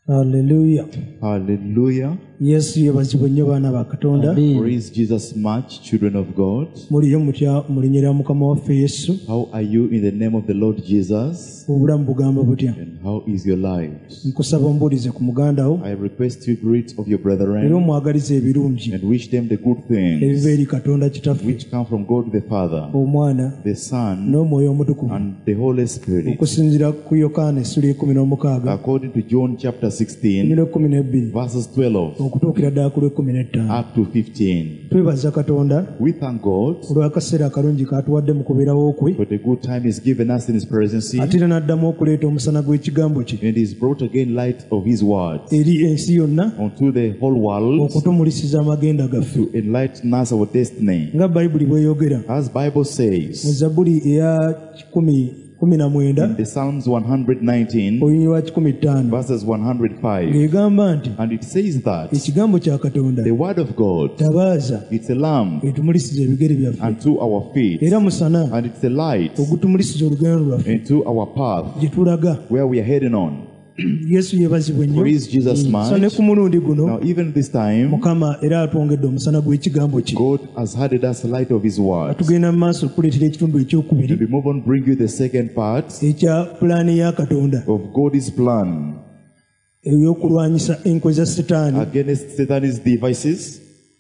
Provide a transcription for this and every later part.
Hallelujah. Hallelujah. Yesu yebazibwe nnyo baana ba Katonda. Praise Jesus much, children of God. Muliyo mutya mu linnya lya Mukama waffe Yesu. How are you in the name of the Lord Jesus? Obulamu bugamba butya? And how is your life? Nkusaba ombuulize ku muganda wo. I request you greet of your Era brethren omwagalize ebirungi and wish them the good things ebiva eri Katonda Kitaffe, which come from God the Father, Omwana the Son, n'Omwoyo Omutukuvu, and the Holy Spirit. okusinziira ku Yokaana essula 16 According to John chapter 16, ennyo 12 verses 12 okutuukira ddala ku lw'15. up to 15. Twebaza Katonda We thank God olw'akaseera akalungi katuwadde mu kubeerawo kwe, for the good time He's given us in His presence, ate era n'addamu okuleeta omusana gw'ekigambo kye and He's brought again light of His words eri ensi yonna unto the whole world okutumulisiza amagenda gaffe. to enlighten us our destiny. Nga Bayibuli bw'eyogera As Bible mu says Zabbuli eya 19 in the Psalms 119 olunyiriri lwa 15 verses 105, ng'egamba nti and it says that ekigambo kya Katonda the word of God, tabaaza it's a lamp etumulisiza ebigere byaffe, unto our feet, era musana and it's a light ogutumulisiza olugendo lwaffe into our path gye tulaga. where we are heading on. Yesu yeebazibwe nnyo. Praise Jesus So ne much. ku mulundi guno Now even this time, Mukama era atwongedde omusana gw'ekigambo kye. God has added us the light of His word. Tugenda mu maaso okuleetera ekitundu ekyokubiri And we move on, bring you the second part ekya pulaani ya Katonda of God's plan ey'okulwanyisa enkwe za Setaani against Satan's devices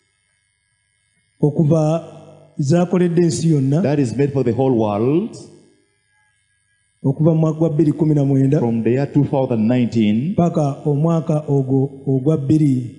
okuva zaakoledde ensi yonna that is made for the whole world okuva mu mwaka gwa 2019 from the year 2019 paka omwaka ogwo ogwa 2022.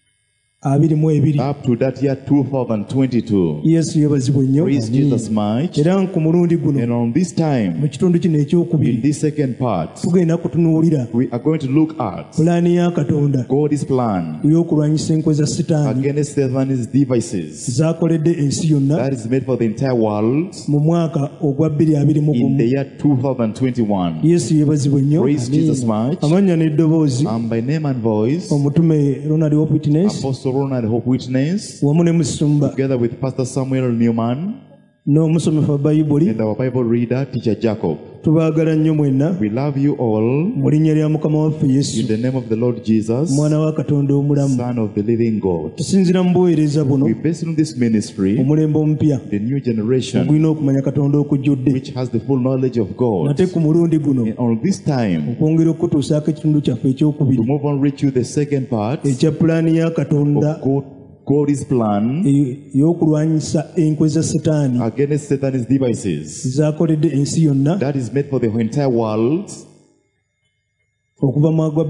up to that year 2022. Yesu yeebazibwe nnyo. Praise Jesus much. Era ku mulundi guno And on this time, mu kitundu kino in ekyokubiri this second part, tugenda kutunuulira we are going to look at pulaani ya Katonda God's plan ey'okulwanyisa enkwe za Setaani against Satan's devices zaakoledde ensi yonna that is made for the entire world mu mwaka ogwa in the 2021. year 2021. Yesu yeebazibwe nnyo. Praise Jesus much. Amannya n'eddoboozi By name and voice, omutume Ronald Witness Apostle Ronald Hope Witness, wamu ne musumba together with Pastor Samuel Newman n'omusomefu wa Bayibuli. and our Bible reader, Teacher Jacob. Tubaagala nnyo mwenna We love you all mu linnya lya Mukama waffe Yesu, in the name of the Lord Jesus, Mwana wa Katonda omulamu. Son of the living God. Tusinziira mu buweereza buno We base on this ministry, omulembe omupya the new generation, ogulina okumanya Katonda okujjudde, which has the full knowledge of God. nate ku mulundi guno And on this time, okwongera okutuusaako ekitundu kyaffe to ekyokubiri move on, reach you the second part ekya pulaani ya Katonda of God's plan ey'okulwanyisa enkwe za Setaani against Satan's devices zaakoledde ensi yonna that is made for the entire world okuva mu mwaka gwa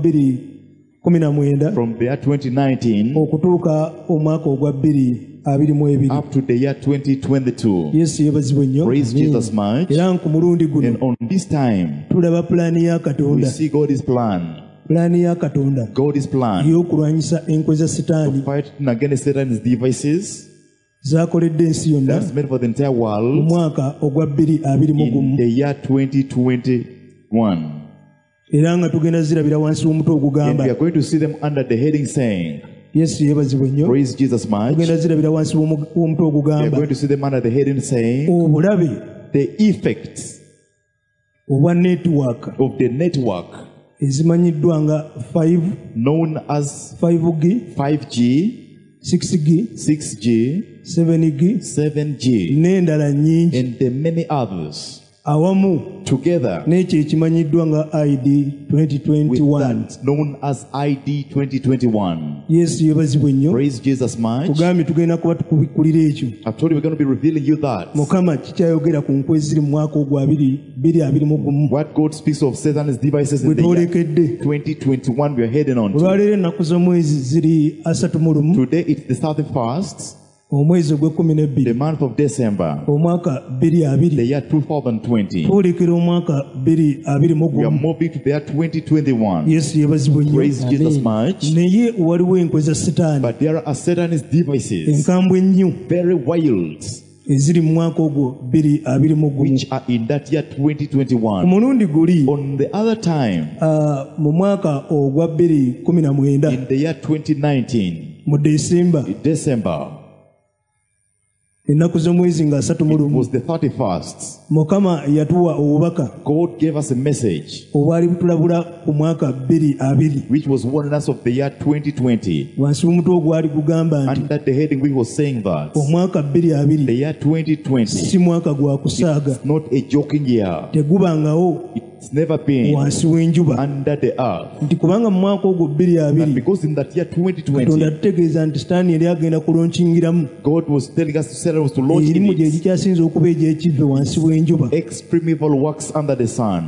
2019 from the year 2019 okutuuka omwaka ogwa 2022. up to the year 2022. Yesu yeebazibwe nnyo. Praise Jesus much. Era ku mulundi guno And on this time, tulaba pulaani ya we Katonda, see God's plan. pulaani ya Katonda God's plan ey'okulwanyisa enkwe za Setaani fighting against Satan's devices zaakoledde ensi yonna that's made for the entire mu world mwaka ogwa 2021. in the year 2021. Era nga tugenda zirabira wansi w'omutwe And we ogugamba are going to see them under the heading saying, Yesu yeebazibwe nnyo. Praise Jesus much. Tugenda zirabira wansi w'omutwe We are ogugamba going to see them under the heading saying, obulabe the effects obwa netiwaaka of the network ezimanyiddwa nga known as 5G, 5G, 6G, 6G, 7G 7G, n'endala nnyingi and the many others awamu together n'ekyo ekimanyiddwa nga ID with 2021. that known as ID 2021. Yesu yeebazibwe nnyo. Praise Jesus much. Tugambye tugenda kuba tukubikkulira ekyo. I told you we're going to be revealing you that. Mukama kikyayogera ku nkwe ziri mu mwaka ogwa 2021 What God speaks of Satan's devices in gwe the year twolekedde. 2021 we are heading on to. Olwaleero ennaku z'omwezi ziri 31 Today it's the 31st, omwezi the ogw'ekumi month of December, omwaka the 2020. year 2020. Twolekera omwaka We are 2021. moving to the year 2021. Yesu yeebazibwe nnyo. Praise Jesus much. Naye waliwo enkwe za Setaani But there are Satan's devices, enkambwe ennyo very wild, eziri mu mwaka ogwo 2021. which are in that year Ku 2021. mulundi guli On the other time, mu mwaka ogwa 2019 in the year 2019, mu December December, ennaku z'omwezi nga 31 was the 31st. Mukama yatuwa obubaka God gave us a message obwali butulabula ku mwaka 2020 which was warning us of the year 2020. wansi w'omutwe ogwali gugamba nti Under the heading we was saying that omwaka 2020 the year 2020 si mwaka gwa kusaaga is not a joking year. tegubangawo It's never been wansi w'enjuba under the earth. nti kubanga mu mwaka ogwo 2020 And because in that year Katonda 2020, tutegeeza nti sitaani yali agenda kulonchingiramu God was telling us to set us to launch erimu in gye it gikyasinza okuba egy'ekivve wansi w'enjuba extreme evil works under the sun.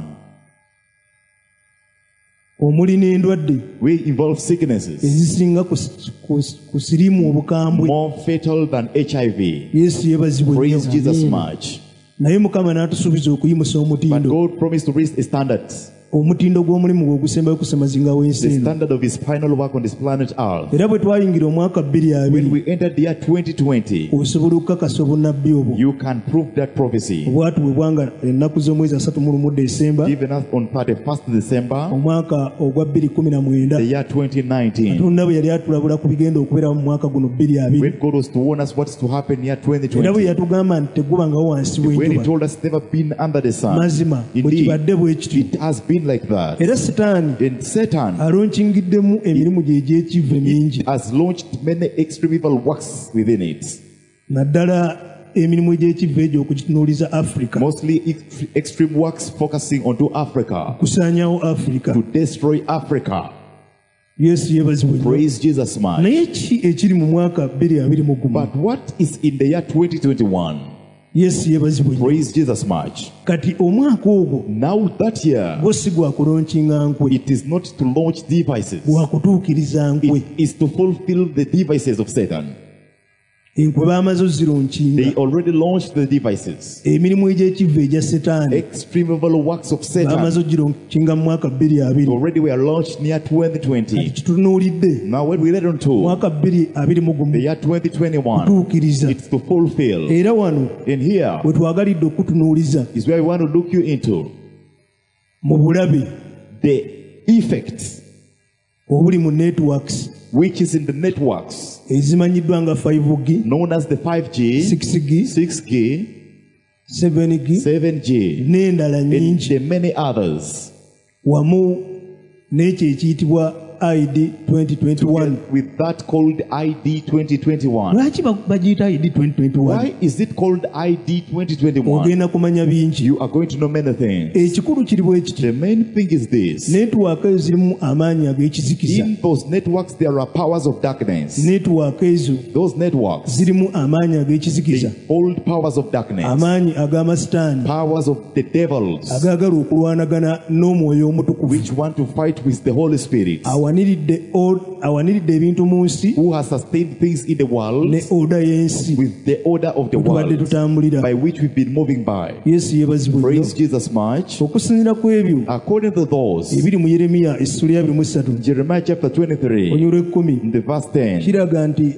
omuli n'endwadde We involve sicknesses ezisinga ku siriimu obukambwe. more fatal than HIV. Yesu yeebazibwe nnyo. Praise Jesus much. Naye Mukama n'atusuubiza okuyimusa But omutindo. God promised to raise a standard, Omutindo gw'omulimu gwe ogusembayo kusemazinga w'ensi the eno. standard of His final work on this planet Earth. Era bwe twayingira omwaka When 2020 we entered the year 2020, osobola okukakasa obunnabbi obwo you can prove that prophecy obwatubwebwanga ennaku z'omwezi 31 Desemba given us on 31st December, omwaka ogwa the 2019. year 2019. Katonda bwe yali atulabula ku bigenda okubeera mu mwaka guno 2020. When God was to warn us what's to happen in year Era bwe 2020, yatugamba nti tegubangawo wansi when He w'enjuba. told us never been under the sun, Mazima bwe indeed, kibadde bwe kityo. it has been like that. Era Setaani And Satan alonkingiddemu emirimu gye egy'ekivve mingi. has launched many extreme evil works within it, Naddala emirimu egy'ekivve egyo okugitunuuliza Africa. mostly extreme works focusing onto Africa, Kusaanyawo Africa. to destroy Africa. Yesu yeebazibwe nnyo. Praise Jesus much. Naye ki ekiri mu mwaka 2021? But what is in the year 2021? Yesu yeebazibwe nnyo. Praise Jesus much. Kati omwaka ogwo Now that year, gwo si gwa kulonkinga nkwe, it is not to launch devices. gwa kutuukiriza nkwe. It is to fulfill the devices of Satan. Enkwe baamaze ozzironkinga. They already launched the devices. Emirimu egy'ekivve egya Setaani Extreme evil works of baamaze Satan ogironkinga mu mwaka 2020. already were launched near Kati 2020. kitunuulidde Now when we read on to mwaka 2021 the year 2021, kutuukiriza. it's to fulfill. Era wano And here we twagalidde okutunuuliza is where we want to look you into mu bulabe the effects obuli mu networks which is in the networks ezimanyiddwa nga 5G, known as the 5G, 6G, 6G, 7G 7G, n'endala and nnyingi the many others, wamu n'ekyo ekiyitibwa ID 2021. with that called ID 2021. Lwaki bagiyita ID 2021? Why is it called ID 2021? Ogenda kumanya bingi. You are going to know many things. Ekikulu kiri bwe kiti, The main thing is this. netiwaaka ezo zirimu amaanyi ag'ekizikiza. In those networks, there are powers of darkness. Netiwaaka ezo Those networks, zirimu amaanyi ag'ekizikiza, they hold powers of darkness, amaanyi ag'amasitaani powers of the devils, agaagala okulwanagana n'omwoyo omutukuvu which want to fight with the Holy Spirit, awaniridde ebintu mu nsi who has sustained things in the world ne oda y'ensi with the order of the tubadde world tutambulira. by which we've been moving by. Yesu yeebazibwe nnyo. Praise Jesus much. Okusinziira ku ebyo According to those, ebiri mu Yeremiya essula ya 23 Jeremiah chapter 23, onyolwa 10 in the verse 10, kiraga nti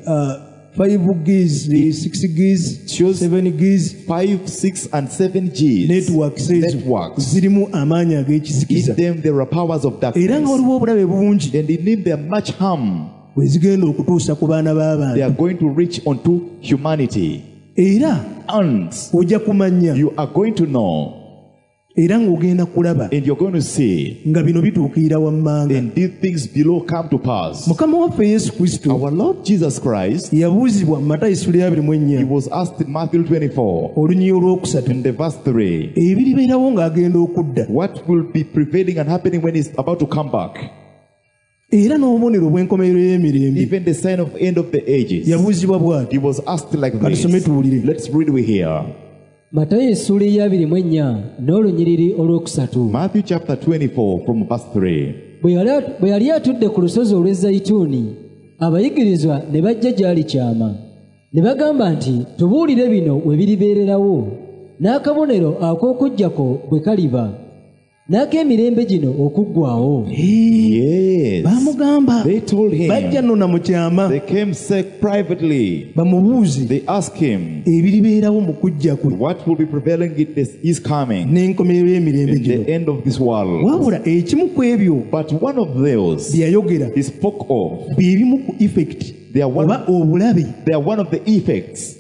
5Gs, 6Gs, shows 7Gs 5, 6, and 7 Gs. networks ezo Networks. zirimu amaanyi In ag'ekizikiza them there are powers of era darkness, nga waliwo obulabe bungi and in them there are much harm. bwe zigenda okutuusa ku baana They b'abantu are going to reach onto humanity. era And ojja kumanya you are going to know, era ng'ogenda kulaba and you're going to see, nga bino bituukirira wammanga. and these things below come to pass. Mukama waffe Yesu Kristo Our Lord Jesus Christ, yabuuzibwa mu Matayo essula ya he 24 was asked in Matthew 24, olunyi olwokusatu in the verse 3, ebiribeerawo ng'agenda okudda what will be prevailing and happening when he's about to come back? era n'obubonero bw'enkomerero y'emirembe. Even the sign of end of the ages. Yabuuzibwa bw'ati. He was asked like Katusome this. tuwulire. Let's read we here. Matayo essula eya 24 n'olunyiriri olwokusatu. Matthew chapter 24 from verse 3. Bwe yali atudde ku lusozi olw'Ezayituuni, abayigirizwa ne bajja gy'ali kyama. Ne bagamba nti, tubuulire bino we biribeererawo, n'akabonero ak'okujjako bwe kaliba, n'ak'emirembe gino okuggwaawo. Yes. Bamugamba They told bajja him. nno na mu kyama They came sick privately. bamubuuze They asked him, ebiribeerawo mu kujja kwe what will be prevailing in this is coming n'enkomerero y'emirembe in gino. the end of this world. Wabula ekimu ku ebyo But one of those bye yayogera he spoke of. bye bimu ku effect They are one, oba obulabe they are one of the effects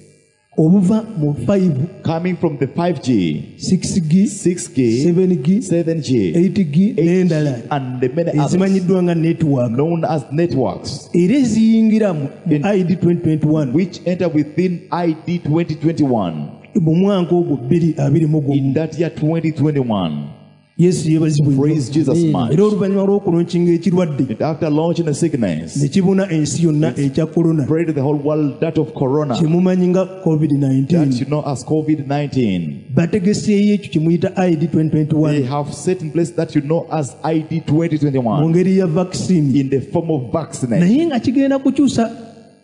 obuva mu 5 coming from the 5G, 6G 6G, 7G 7G, 8G n'endala and the many others ezimanyiddwa nga network known as networks, era eziyingira mu ID 2021 which enter within ID 2021 mu mwaka ogwo 2021 in that year 2021. Yesu yebazibwe Praise Jesus much. era oluvannyuma lw'okulonkinga ekirwadde And after launching a sickness, ne kibuna ensi yonna ekya korona pray to the whole world that of corona, kye mumanyi nga that covid-19 you know as COVID-19. bategeseeyo ekyo kye muyita ID They 2021 have set in place that you know as ID 2021 mu ngeri ya vaccine in the form of vaccination. naye nga kigenda kukyusa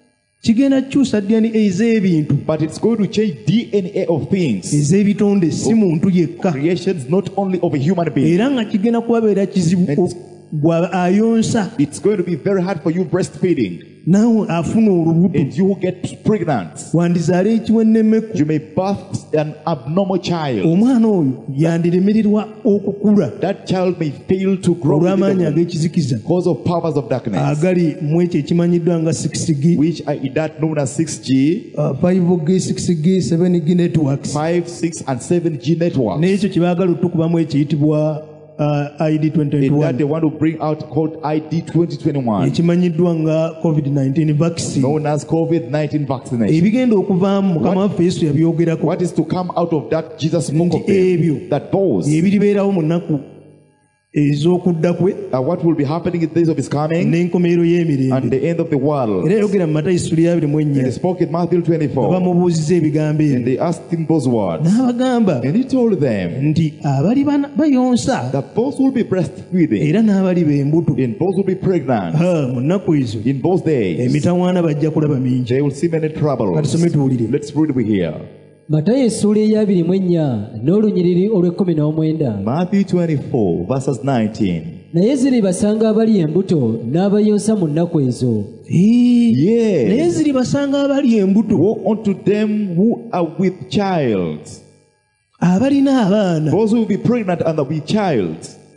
DNA ez'ebintu But it's going to change DNA of things, ez'ebitonde si muntu yekka creations not only of a human being. era nga kigenda kubabeera kizibu gwa ayonsa It's going to be very hard for you breastfeeding, naawe afuna olubuto and you who get pregnant, wandizaala ekiwennemmeku you may birth an abnormal child. omwana oyo yandiremererwa okukula That child may fail to grow olw'amaanyi with the ag'ekizikiza because of powers of darkness, agali mu ekyo ekimanyiddwa nga 6G which are that known as 6G, 5G 6G 7G networks 5, 6, and 7G networks. n'ekyo kye baagala otukubamu ekiyitibwa ID In that 2021 they want to bring out called ID 2021, ekimanyiddwa nga covid-19 vaccine known as COVID-19 vaccination. ebigenda okuvaamu mukama waffe yesu yabyogerako What is to come out of that? Jesus spoke nti of them. ebyo That those ebiribeerawo mu nnaku ez'okudda kwe are what will be happening in the days of his coming n'enkomerero and y'emirembe the end of the world. era yayogera mu matayo 24 He spoke in Matthew 24, bamubuuziza ebigambo and ebyo they asked him those words, n'abagamba and he told them nti abali bayonsa that those will be breastfeeding era n'abali b'embuto and those will be pregnant mu nnaku ezo in those days. emitawaana bajja kulaba mingi They will see many troubles. katusome tuwulire Let's read we here. matayo essuula eya 24 n'olunyiriri olw'19. Matthew 24, verses 19. naye ziribasanga abali embuto n'abayonsa mu nnaku ezo, naye Yes. ziri basanga abali embuto Woe unto them who are with child, abalina abaana those who will be pregnant and with child.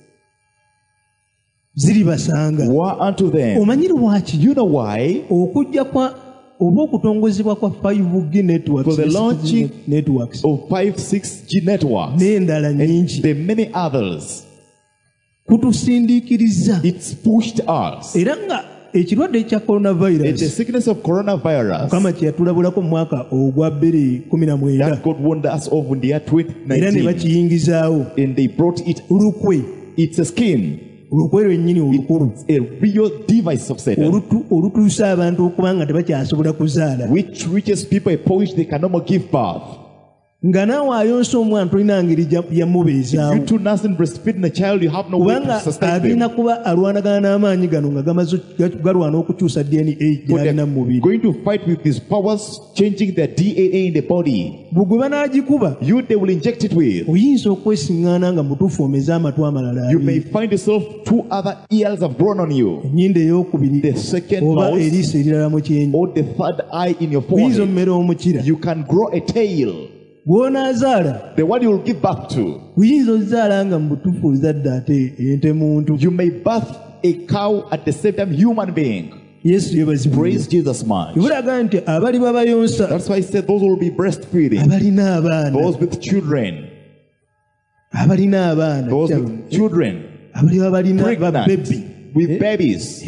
ziri basanga Woe unto them. omanyi lwaki You know why? okujja kwa oba okutongozebwa kwa 5G networks For the ne 6G launching networks Of 5, 6G networks n'endala nyingi the many others, kutusindiikiriza it's pushed us. era nga ekirwadde ekya And the coronavirus sickness of coronavirus mukama kye yatulabulako mu mwaka ogwa 2019 that God warned us of in the year era ne 2019, bakiyingizaawo and they brought it. olukwe It's a skin. olukwe lwennyini olukulu A real device of Satan, olutuusa abantu okuba nga tebakyasobola kuzaala which reaches people a point they can no more give birth. nga naawe ayonsa omwana tolina ngeri yamubeezaawo You two nursing breastfeeding a child, you have no way to kubanga sustain agenda them. kuba alwanagana n'amaanyi gano nga galwana okukyusa DNA But gyalina mu mubiri they're going to fight with these powers, changing their DNA in the body. bwe gwe banaagikuba You, they will inject it with. oyinza okwesiŋŋaana nga mutuufu omeze amatu amalala You may abiri. find yourself 2 other ears have grown on you, ennyindo ey'okubiri the second oba nose, eriiso erirala mu kyenyi or the third eye in your oyinza forehead. omumera omukira You can grow a tail, gw'onaazaala the one you will give birth to. oyinza ozaala nga mu butuufu ozadde ate ente muntu You may birth a cow at the same time human being. yesu yebazibwe Praise Jesus much. ebulaga nti abali babayonsa That's why I said those will be breastfeeding, abalina abaana those with children, abalina abaana those with children, abali balina pregnant, babebi with babies.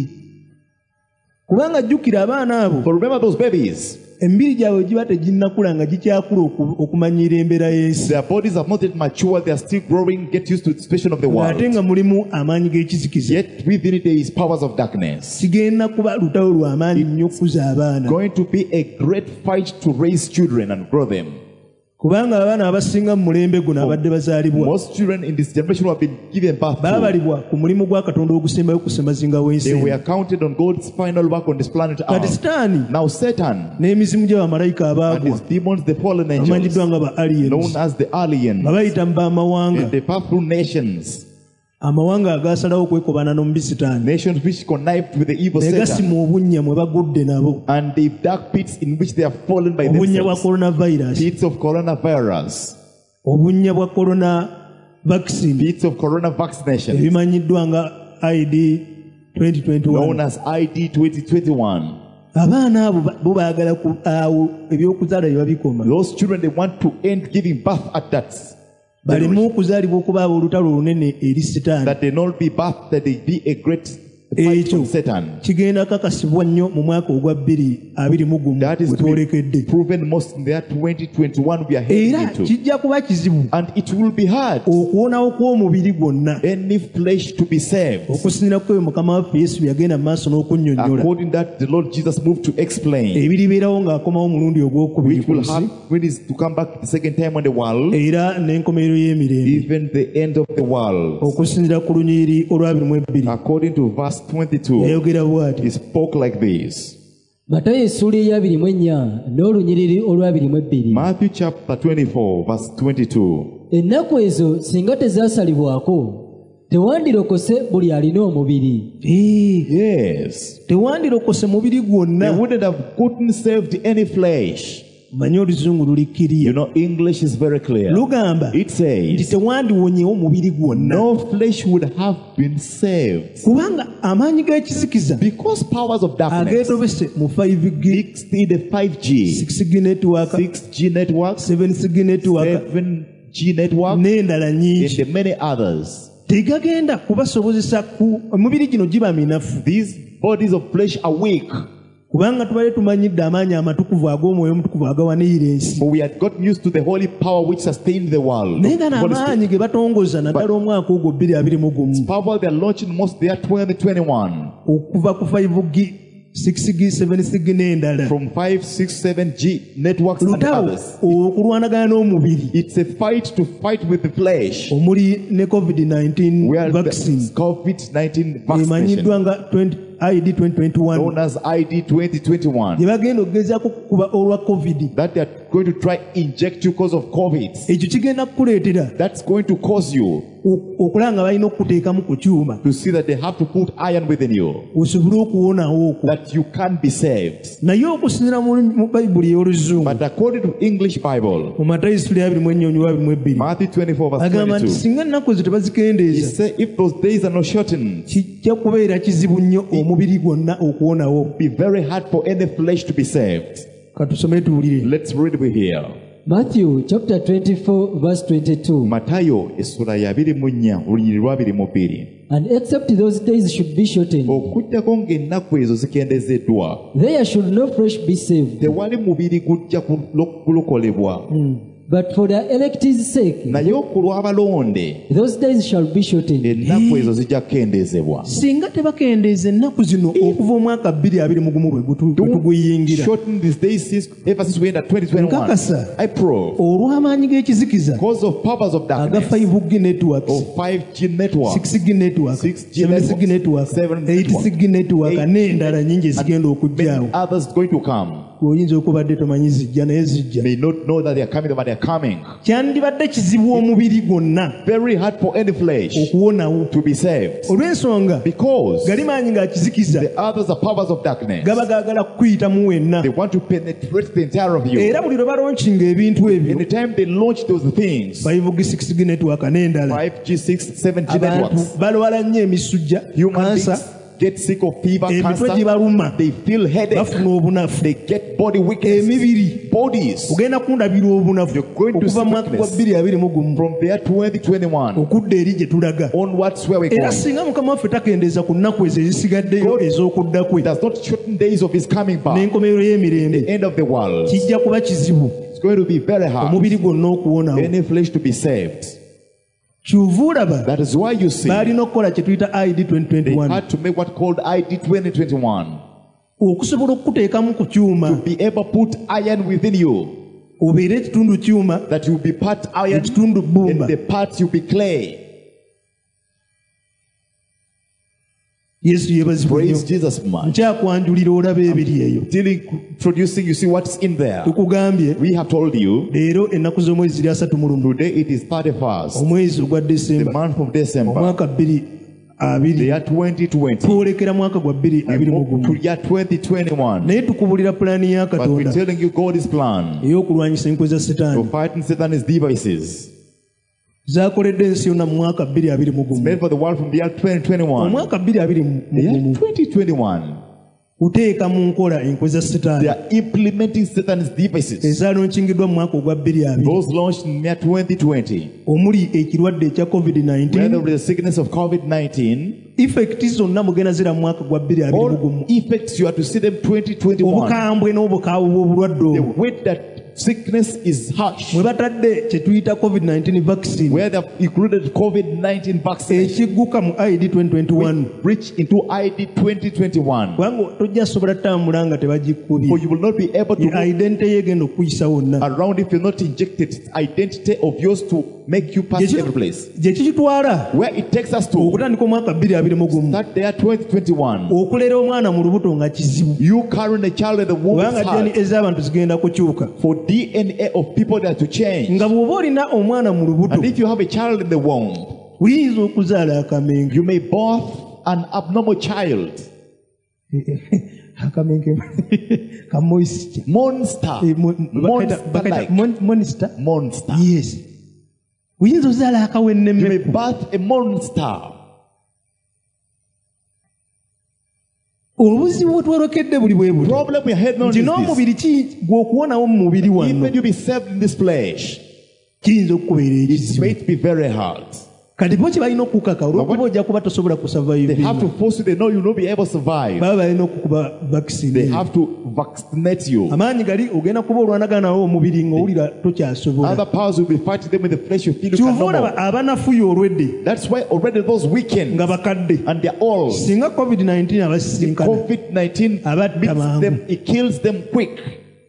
kubanga jjukira abaana abo For remember those babies, emibiri gyabwe giba teginnakula nga gikyakula okumanyiira embeera y'ensi their bodies have not yet matured, they are still growing, get used to the situation of the ate nga world. mulimu amaanyi g'ekizikiza Yet within it there is powers of darkness. kigenda kuba lutalo lw'amaanyi nnyo okukuza abaana Going to be a great fight to raise children and grow them. kubanga abaana abasinga mu mulembe guno abadde bazaalibwa Most children in this generation who have been given birth to, baabalibwa ku mulimu gwa katonda ogusembayo kusemazinga w'ensi they eno. were counted on God's final work on this planet kati Earth. sitaani Now Satan n'emizimu gy'abamalayika and abaagwa his demons, the fallen angels, bamanyiddwa nga ba aliens known as the aliens, nga bayita mu baamawanga and the powerful nations, amawanga agaasalawo okwekobana n'omubisitaani nations which connived with the evil ne Satan, gasima obunnya mwe bagudde nabo and the dark pits in which they have fallen by obunnya bwa themselves, coronavirus pits of coronavirus, obunnya bwa corona vaccine pits of corona vaccination, ebimanyiddwa nga ID 2021 known as ID 2021. abaana abo bo baagala awo ebyokuzaala bye babikoma Those children, they want to end giving birth at that. baleme okuzaalibwa okuba ab'olutalo olunene eri sitaani That they not be birthed, that they be a great fight ekyo from Satan. kigenda kakasibwa nnyo mu mwaka ogwa 2021 That is gwe twolekedde proven most in the year 2021 we are heading era into. kijja kuba kizibu And it will be hard okuwonawo kw'omubiri gwonna any flesh to be saved. okusinziira ku mukama waffe yesu yagenda mu maaso n'okunnyonnyola According that the Lord Jesus moved to explain, ebiribeerawo ng'akomawo omulundi ogwokubiri which ku will nsi happen when he's to come back the second time on the world, era n'enkomerero y'emirembe even the end of the world. okusinziira ku lunyiriri olw'abirimu According to verse 22, yayogera bw'ati he spoke like this. Matayo essuula eya 24 n'olunyiriri olwa 22. Matthew chapter 24, verse 22. Ennaku ezo singa tezaasalibwako tewandirokose buli alina omubiri. Yes. tewandirokose mubiri They gwonna wouldn't have gotten saved any flesh. manye oluzungu You lulikkiriye know, English is very clear. lugamba It nti says, tewandiwonyewo mubiri gwonna no flesh would have been saved. kubanga amaanyi g'ekizikiza Because powers of darkness ageetobese mu 5G mixed in the 5G, 6G network 6G networks, 7G network 7G network, n'endala and nyingi the many others. tegagenda kubasobozesa ku emibiri gino giba minafu These bodies of flesh are weak. kubanga tubale tumanyidde amaanyi amatukuvu ag'omwoyo omutukuvu agawanirira ensi But we had gotten used to the holy power which sustained the world. naye gano Holy Spirit. amaanyi ge batongoza naddala omwaka ogwo 2021 Power they are launching most their 2021 okuva ku 5G 6G 7G n'endala from 5, 6, 7G networks and lutawo others. okulwanagana n'omubiri It's a fight to fight with the flesh. omuli ne COVID-19 Where vaccine the COVID-19 vaccination, emanyiddwa nga ID 2021 known as ID 2021, gye bagenda okugezaako kukuba olwa covid that they are going to try inject you because of COVID. ekyo kigenda kukuleetera That's going to cause you okulaba nga balina okukuteekamu ku kyuma to see that they have to put iron within you, osobole okuwonawo okwo that you can be saved. naye okusinziira mu bayibuli ey'oluzungu But according to English Bible, mu Matayo 24:22 Matthew 24 verse agamba nti 22, singa ennaku ezo he tebazikendeeza said, if those days are not shortened, kijja kubeera kizibu nnyo omubiri gwonna okuwonawo be very hard for any flesh to be saved. katusome tuwulire Let's read it here. Matthew chapter 24 verse 22. Matayo essula ya 24 olunyiriri lwa 22. And except those days should be shortened, Okujjako ng'ennaku ezo zikendezeddwa, there should no flesh be saved. tewali mubiri gujja kulokolebwa. But for the elect's sake, Naye okulw'abalonde, those days shall be shortened. ennaku ezo zijja kukendezebwa. singa tebakendeeza ennaku zino okuva omwaka 2021 bwe tuguyingira Shorten these days ever since we entered 2021. Nkakasa. I prove, olw'amaanyi g'ekizikiza because of powers of aga darkness, 5G networks of 5G network, 6G network 6G 7G network 8G network n'endala nyingi ezigenda many okujjaawo others going to come. oyinza okubadde tomanyi zijja naye zijja May not know that they are coming, but they are coming. kyandibadde kizibu omubiri gwonna Very hard for any flesh okuwonawo to be saved. olw'ensonga Because gali maanyi ng'akizikiza the others are powers of darkness. gaba gaagala kukuyitamu wenna They want to penetrate the entire of you. era buli lwe balonkinga ebintu ebyo Anytime they launch those things, 5G 6G network n'endala 5G, 6, 7G abantu networks, balwala nnyo emisujja human kansa beings get sick of fever, emitwe cancer, gibaluma they feel headache, bafuna obunafu they get body weakness, emibiri bodies. ogenda kundabira obunafu You're going to okuva see mu mwaka gwa weakness. 2021 From there 2021 okudda eri gye tulaga onwards where we era go. singa mukama waffe takendeeza ku nnaku ezo ezisigaddeyo God ez'okudda kwe It does not shorten days of his coming back. n'enkomerero y'emirembe The end of the world. kijja kuba kizibu It's going to be very hard. omubiri gwonna okuwonawo Any flesh to be saved. kyuva olaba That is why you see baalina okukola kye tuyita ID they 2021 had to make what called ID 2021 okusobola okukuteekamu ku kyuma be able to put iron within you, obeere ekitundu kyuma that you be part iron ekitundu and bbumba the part you be clay. yesu yeebazibwe nnyo Praise Jesus, man. nkyakwanjulira olaba ebiri eyo Still introducing, you see what's in there. tukugambye We have told you leero ennaku z'omwezi ziri 31 today it is 31st, omwezi ogwa the desemba month of December, omwaka the 2020 year 2020. twolekera mwaka gwa We move to 2021 year 2021. naye tukubulira pulaani ya But we're katonda telling you God's plan ey'okulwanyisa enkwe za to setaani fight Satan's devices. zaakoledde ensi yonna mu mwaka It's 2021 made for the world from the year 2021. omwaka The year 2021 2021. kuteeka mu nkola enkwe za They setaani are implementing Satan's devices. ezaalonkingiddwa mu mwaka ogwa 2020 Those launched in the year 2020, omuli ekirwadde ekya where covid-19 there was a sickness of COVID-19. effect zonna mugenda zira mu mwaka gwa 2021 All effects, you are to see them 2021. obukambwe n'obukaawu bw'obulwadde The obwo way that sickness is harsh, mwe batadde kye tuyita covid-19 vaccine where they have included COVID-19 vaccine, ekigguka mu id 2021 reach into ID 2021. kubanga tojja sobola tambula nga For tebagikubye you will not be able to go identity yegenda okuyisa wonna around if you're not injected. It's identity of yours to make you pass every place. gye kikitwala Where it takes us to okutandika omwaka 2021 that day 2021. okulera omwana mu lubuto nga kizibu You carrying a child in the womb is kubanga hard. DNA ez'abantu zigenda kukyuka For DNA of people that to change. nga bw'oba olina omwana mu lubuto And if you have a child in the womb, uyinza okuzaala akamenge you may birth an abnormal child. akamenge kamoisture Monster. Monster-like. monster Monster. yes uyinza ozaala You may akawennemmeku birth a monster. obuzibu bwetwerokedde buli bwe buti Problem we had known nti is this. n'omubiri gweokuwonawo mu mubiri wano Even you be saved in this flesh, kiyinza okukubeera it ekizibu may be very hard. kati bo kye balina okukaka olwokuba ojja kuba tosobola They kusurvive have to force you. They know you will not be able to survive. baba balina okukuba vaccine They have to vaccinate you. amaanyi gali ogenda kuba olwanagana nawo omubiri ng'owulira tokyasobola Other powers will be fighting them in the flesh. You feel you kyova can no olaba more. abanafuye olwedde That's why already those weekends nga bakadde and they're old. singa covid-19 abasisinkana COVID-19 Abatta beats mangu. them. It kills them quick.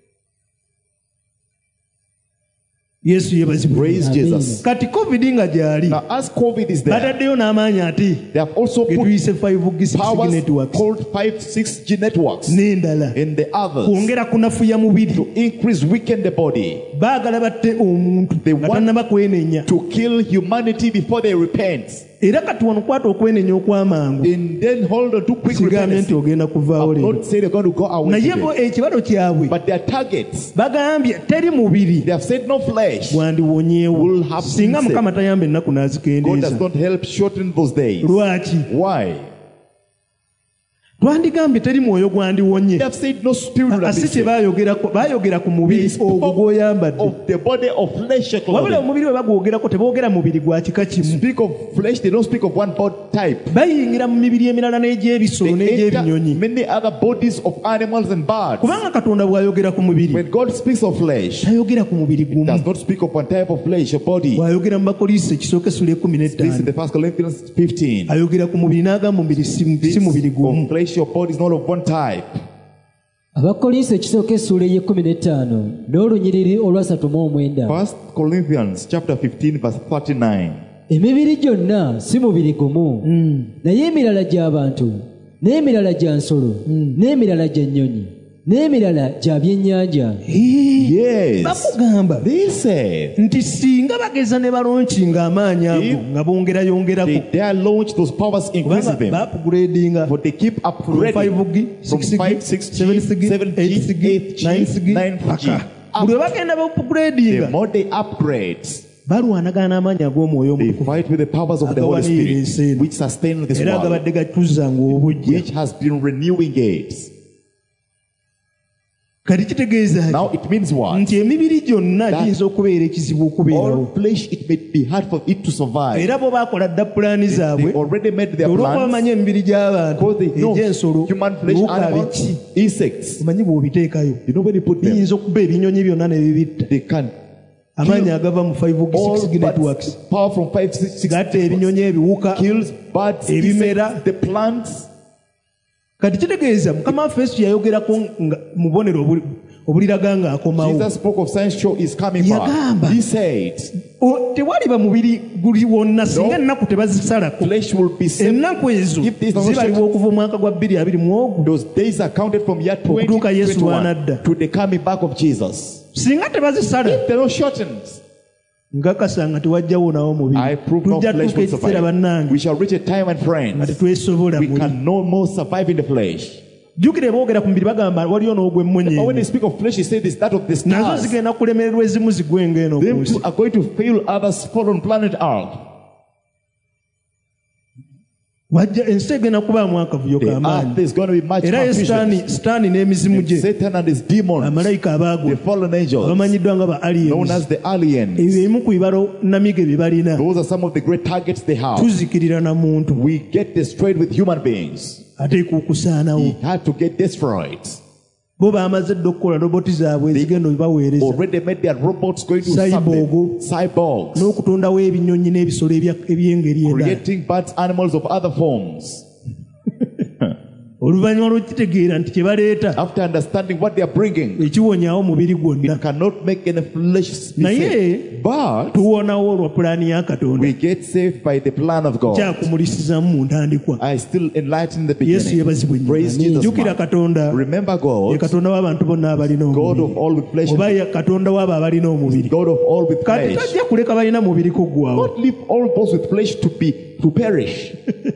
yesu yebazibwe Praise Jesus. kati covid nga gyali Now, as COVID is there, bataddeyo n'amaanyi ate they have also put getuyise 5G powers networks called 5-6G networks n'endala in the others kwongera kunafuya mubiri to increase, weaken the body, baagala batte omuntu They nga want- tannaba kwenenya to kill humanity before they repent. era kati wano kwata okwenenya okw'amangu And then hold on to quick kigambye repentance. nti ogenda kuvaawo I'm leero not saying they're going to go away naye bo today. ekibalo kyabwe But their targets, bagambye teri mubiri they have said no flesh. gwandiwonyeewo Will have singa been mukama tayamba ennaku God does n'azikendeeza not help shorten those days. lwaki Why? twandigambye teri mwoyo gwandiwonye They have said no spirit would have si been kye saved. baayogera ku mubiri They ogwo spoke gw'oyambadde of the body of flesh wabula clothing. omubiri we bagwogerako teboogera mubiri gwa kika kimu Speak of flesh, they don't speak of one body type. bayingira mu mibiri emirala n'egy'ebisolo They enter n'egy'ebinyonyi many other bodies of animals and birds. kubanga katonda bw'ayogera ku mubiri When God speaks of flesh, tayogera ku mubiri He gumu does not speak of one type of flesh, a body. bw'ayogera mu bakolinso ekisooka essula Speaks in 15 the 1 Corinthians 15. ayogera ku mubiri n'agamba mubiri si mubiri gumu Of flesh, your body is not of one type. abakolinso ekisooka essuula ey'15 n'olunyiriri olwa39 1 Corinthians chapter 15 verse 39. emibiri gyonna si mubiri gumu naye emirala gy'abantu n'emirala gya nsolo n'emirala gya nnyonyi n'emirala gya byennyanja Yes. bakugamba They say nti singa bageza ne balonkinga amaanyi ago nga bongerayongerako they dare launch those powers, increasing kubanga them. baapugradinga But they keep upgrading 5G, from 6G, 5-6G, 7G, 7G, 8G, 9G, 9G. paka buli we bagenda The baupugradinga more they upgrade, balwanagana n'amaanyi ag'omwoyo they omutukuvu fight with the powers of the Holy Spirit, which sustain this era world, agabadde gatuzzanga obujja which has been renewing it. kati kitegeeza ki? Now it means what? nti emibiri gyonna giyinza okubeera ekizibu okubeerawo All flesh, it may be hard for it to survive. era bo baakola dda pulaani They zaabwe already made their olw'okuba plans bamanyi emibiri gy'abantu because they know egy'ensolo human flesh, buwuka animals, biki insects. omanyi bw'obiteekayo You know when you put them, biyinza okuba ebinyonyi byonna ne bibitta they can amaanyi agava mu 5G all 6G networks power from 5-6 gatta ebinyonyi ebiwuka kills birds, Ebimera. insects, the plants. kati kitegeeza mukama waffe yesu yayogerako nga mubonero obuliraga ng'akomawo Jesus spoke of science show is coming Yagamba. back. He said, tewaliba mubiri guli wonna singa ennaku tebazisalako flesh will be saved. ennaku ezo If this is not zibaliwa okuva omwaka gwa 2023 Those days are counted from year Okutuuka Yesu 2021 lw'anadda. to the coming back of Jesus. singa tebazisala If they're not shortened, ngakasa nga tewajjawo nawo I mubiri prove no tujja flesh tutuuka will ekiseera survive. bannange We shall reach a time and nga friends, tetwesobola we muli can no more survive in the flesh. jjukire boogera ku mubiri bagamba waliyo But when they n'ogw'emmunye speak of flesh, they say this, that of the nazo stars. zigenda kulemererwa ezimu zigwenga eno ku Them nsi too are going to fail, others fall on planet Earth. wajja ensi egenda kubaamu akavuyo The earth k'amaanyi is going to be much era ye confusion. sitaani n'emizimu gye Satan and his demons, amalayika abaagwa the fallen angels, abamanyiddwa nga ba known aliens as the aliens. ebyo bimu ku bibalo namiga bye balina Those are some of the great targets they have. tuzikirira na muntu We get destroyed with human beings. ateeka okusaanawo He had to get destroyed. bo baamaze dde okukola roboti zaabwe ezigenda obibaweereza Already made their robots going to serve them. Cyborgs. n'okutondawo ebinyonyi n'ebisolo eby'engeri endala Creating birds, animals of other forms. oluvannyuma lw'okitegeera nti kye baleeta After understanding what they are bringing, ekiwonyaawo mubiri gwonna it cannot make any flesh be naye saved. But tuwonawo olwa pulaani ya katonda we get saved by the plan of God. kyakumulisizamu mu ntandikwa I still enlighten the yesu beginning. yebazibwe Praise nnyina Jesus. jjukira man. katonda Remember ye God, katonda w'abantu bonna abalina God omubiri of all with flesh, oba ye katonda w'abo abalina omubiri God of all with kati flesh. tajja kuleka balina mubiri kuggwawo God leave all those with flesh to perish.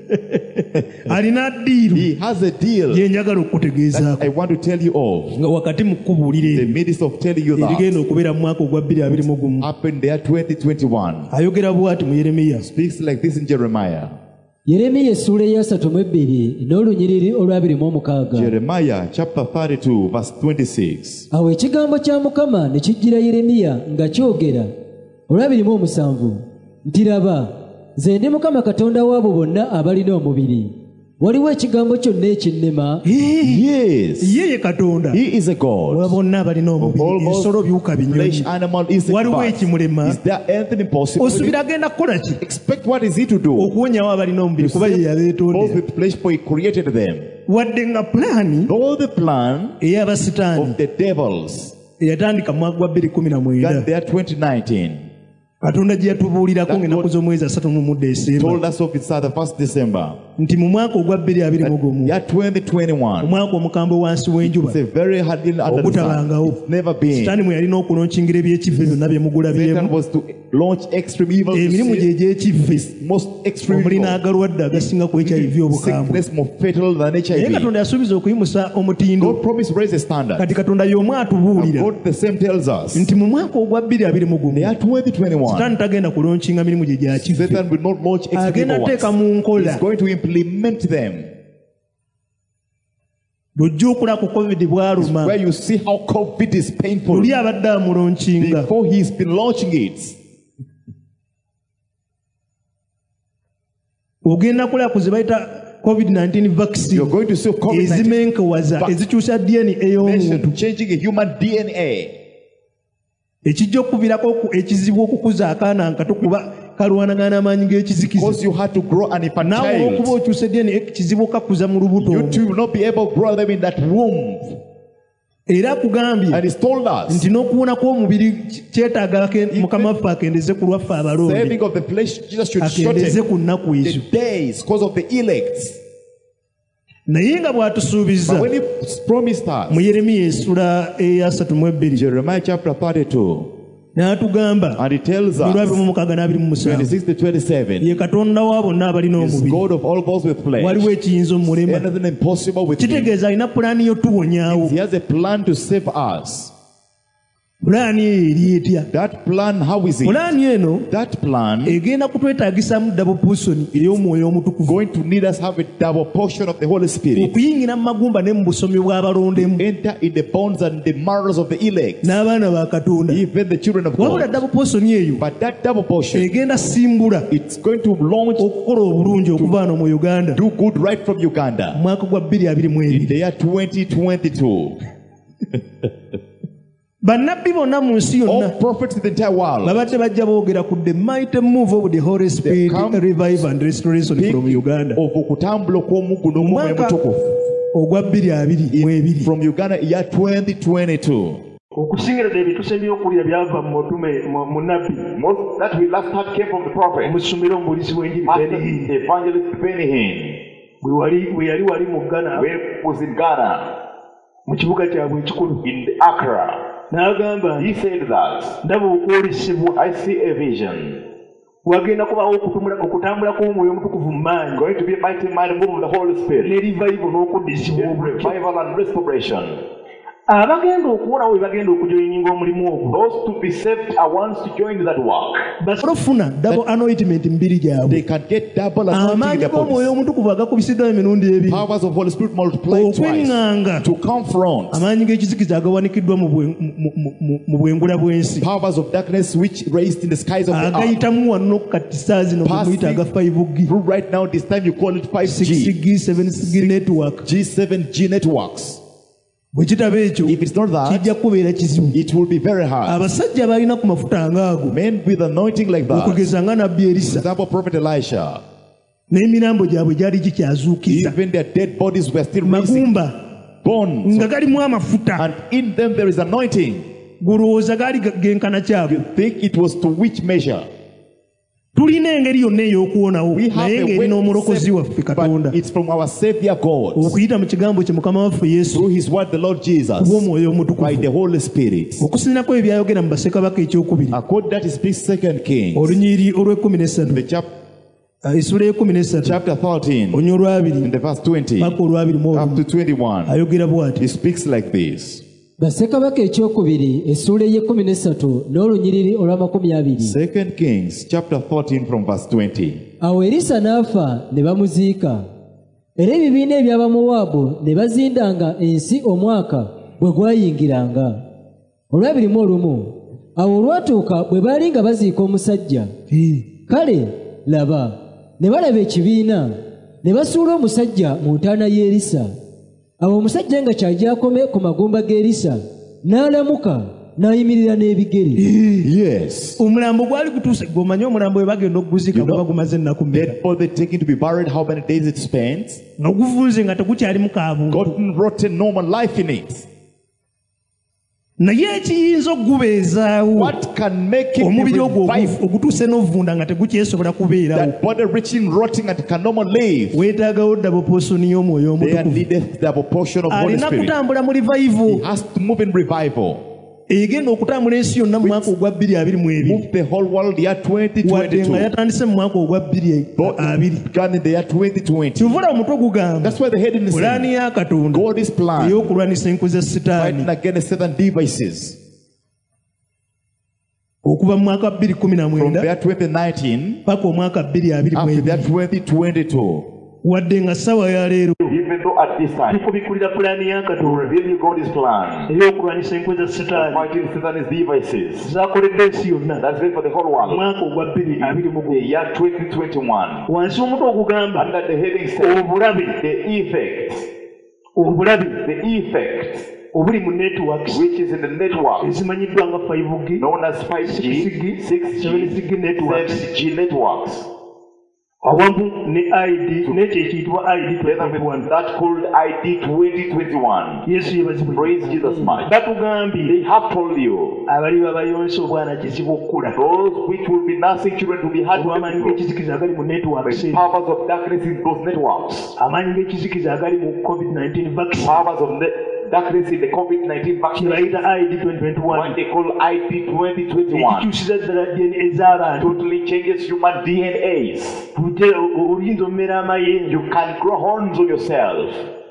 alina ddiiru He has a deal gye njagala okukutegeezaako I want to tell you of. nga wakati mu kubuulira The ebyo midst of telling you that ebigenda okubeera mu mwaka ogwa 2021 happened there 2021. ayogera bw'ati mu yeremiya Speaks like this in Jeremiah. yeremiya essula eya 32 n'olunyiriri olw'26. Jeremiah chapter 32 verse 26. awo ekigambo kya mukama ne kijjira yeremiya nga kyogera olw'27 nti laba nze ndi mukama katonda w'abo bonna abalina omubiri waliwo ekigambo kyonna ekinnema Yes, ye katonda He is a God. wa bonna abalina omubiri Almost ensolo byuka flesh, binyonyi animal, insect, waliwo birds. ekimulema Is there anything impossible? osubira agenda kukola ki Expect what is He to do? okuwonyawo abalina omubiri kuba ye Both yabeetondera with flesh, for He created them. wadde nga pulaani Though the plan ey'abasitaani of the devils eyatandika mu mwaka gwa got 2019 there 2019 katonda gye yatubuulirako ng'ennaku z'omwezi 31 Desemba told us of it the 1st December. nti mu mwaka ogwa 2021 Year 2021. omwaka omukambwe wansi w'enjuba It's a very hard deal under the sun. obutabangawo It's never been. sitaani mwe yalina okulonkingira ebyekivve byonna bye Satan mugulabyemu was to launch extreme evil. emirimu gye egy'ekivve Most extreme omulina evil. agalwadde agasinga ku hiv obukambwe Sickness more fatal than naye HIV. katonda yasuubiza okuyimusa omutindo God promised to raise a standard. kati katonda y'omu And atubuulira God the same tells us. nti mu mwaka ogwa 2021 Year 2021. sitaani tagenda kulonkinga mirimu gye gya kivve Satan will not launch extreme agenda evil teeka works. mu nkola He's going to implement them. bw'ojjuukula ku covid bw'aluma Where you see how COVID is painful. luli abadde amulonkinga Before he's been launching it. ogenda kulaba ku ze bayita covid-19 You're vaccine going to see COVID-19 ezimenkewaza ezikyusa dna ey'omuntu changing a human DNA. ekijja okuviirako ekizibu okukuza akaana nkato kuba kalwanagana amaanyi g'ekizikiza Because you had to grow an infant naawe olw'okuba child. okyuse dna ekizibu okakuza mu lubuto You too will not be able to grow them in that womb. era akugambye And he's told us, nti n'okuwona kw'omubiri kyetaaga mukama waffe akendeze ku lwaffe abalonde saving of the flesh, Jesus should akendeze shorten ku nnaku ezo the days because of the elect. naye nga bw'atusuubiza But when he promised mu us, yeremiya essula eya 32 Jeremiah chapter 32, n'atugamba and he tells mu us, lwabiri mu 27 26 to 27, ye katonda wa bonna abalina is omubiri God of all those with flesh. waliwo ekiyinza omulema Anything impossible with him. kitegeeza alina pulaani y'otuwonyaawo He has a plan to save us. pulaani eyo eri etya That plan, how is it? pulaani eno That plan egenda kutwetaagisamu double portion ey'omwoyo omutukuvu going to need us have a double portion of the Holy Spirit. okuyingira mu magumba ne mu busomi bw'abalondemu Enter in the bones and the marrows of the elect, n'abaana ba katonda even the children of wabula God. double portion eyo But that double portion, egenda simbula it's going to launch, okukola obulungi okuva wano mu uganda do good right from mu Uganda mwaka gwa 2022 in the year 2022. bannabbi bonna mu nsi All yonna prophets in the entire world babadde bajja boogera ku the mighty move of the Holy Spirit come- revive and restoration speak from Uganda of okutambula kw'omuggo n'omwoyo Mwaka- omutukuvu ogwa 2022 from Uganda year 2022. okusingira ddala ebitusembi okuwulira byava mu mutume mu nabbi Most that we last heard came from the prophet, omusomero omubulizi w'enjiri Master Benny Evangelist Benny Hinn, bwe yali wali mu Ghana when was in Ghana, mu kibuga kyabwe ekikulu in the Accra. n'agamba He said that, ndaba okwolesebwa I see a vision. wagenda kubawo okutambula kw'omwoyo omutukuvu mu maanyi Going to be a mighty move of the Holy Spirit. ne revival n'okuddizibwa In obulyo revival and restoration. abagenda okuwonawo bwe bagenda okujoyininga omulimu ogwo Those to be saved are ones to join that work. basobola ofuna double anointment mbiri gyabwe They can get double anointing in amaanyi their g'omwoyo bodies. omutukuvu agakubisiddamu emirundi ebiri Powers of Holy Spirit multiplied twice okweŋŋanga to confront amaanyi g'ekizikiza agawanikiddwa mu bwengula bw'ensi powers of darkness which raised in the skies of the earth. agayitamu wano kati saa zino gemuyita aga 5G Through right now, this time you call it 5G, 6G 7G network G7G networks. bwe kitaba ekyo If it's not that, kijja kubeera kizibu it will be very hard. abasajja balina ku mafuta ngaago Men with anointing like that, okugeza nga nabbi erisa example Prophet Elisha, n'emirambo gyabwe gyali gikyazuukiza even their dead bodies were still raising magumba bones, nga galimu amafuta and in them there is anointing. gulowooza gaali genkana kyabwe Think it was to which measure? tulina engeri yonna ey'okuwonawo We have naye a ng'eri way to n'omulokozi save, waffe katonda but it's from our Savior God, okuyita mu kigambo kye mukama waffe yesu through His word, the Lord Jesus, kubw'omwoyo by omutukuvu the Holy Spirit. okusinako ebyayogera mu bassekabaka ekyokubiri According that, He speaks 2 Kings, olunyiri olw'ekumi the essula y'ekumi n'essatu chapter 13, onya olwabiri in the verse 20 paka olwabiri mu up olumu to 21. ayogera bw'ati He speaks like this. bassekabaka ekyokubiri essula ey'ekumi n'olunyiriri olw'amakumi 20. 2 Kings chapter 13 from verse 20. Awo Erisa n'afa ne bamuziika. Era ebibiina eby'Abamowaabu ne bazindanga ensi omwaka bwe gwayingiranga. Olwabirimu olumu, awo olwatuuka bwe baali nga baziika omusajja. Kale, laba, ne balaba ekibiina, ne basuula omusajja mu ntaana y'Erisa. Awo omusajja nga kyajja akome ku magumba g'Erisa, n'alamuka n'ayimirira n'ebigere. Yes. omulambo gwali gutuuse gwomanyi omulambo bwe bagenda okuguziika You know, guba gumaze ennaku mmeka Dead body taken to be buried, how many days it spends? nga guvuuze nga tegukyalimu kaabuntu Gotten rotten, no more life in it. naye ekiyinza okugubeezaawo What can make it be omubiri ogwo revived? ogutuuse n'ovunda nga tegukyesobola kubeerawo That body reaching, rotting, and can no more live. weetaagawo ddabo poosoni y'omwoyo There omutukuvu needeth double portion of Holy alina Spirit. kutambula mu revival He has to move in revival. egenda okutambula ensi yonna mu mwaka ogwa 2022 Move the whole world year wadde nga 2022. yatandise mu mwaka ogwa 2020 Began in the year 2020. kivula omutwe gugamba That's why the heading is pulaani saying, ya katonda God's plan, ey'okulwanisa enku za sitaani fighting against Satan devices. okuva mu mwaka From 2019 the year 2019 paka omwaka up to the year 2022 2022. wadde nga ssaawa ya leero Even though at this time, tukubikulira pulaani ya to katonda reveal you God's plan, ey'okulwanisa enku za sitaani fighting Satan's devices. zakoledde ensi yonna That's great for the whole mu world. mwaka ogwa The 2022 year 2021. wansi w'omutwe ogugamba Under the heading saying, obulabe the effect obuli mu networks which is in the network ezimanyiddwa nga 5G known as 5G, 6G, 7G networks 7G networks. awamu ne ID n'ekyo ekiyitibwa ID Together with 2021 that called ID 2021. yesu yebazibwe Praise Jesus much. batugambye They have told you, abali babayonsa obwana kizibu okukula those which will be nursing children to be hard to olw'amaanyi grow. g'ekizikiza agali mu networks The powers of darkness in those networks. amaanyi g'ekizikiza agali mu COVID-19 vaccine Powers of darkness in the COVID-19 vaccine. kyebayita ID 2021 What they call ID 2021. ekikyusiza ddala DNA ez'abantu Totally changes human DNAs. oyinza omumera amayengo You can grow horns on yourself.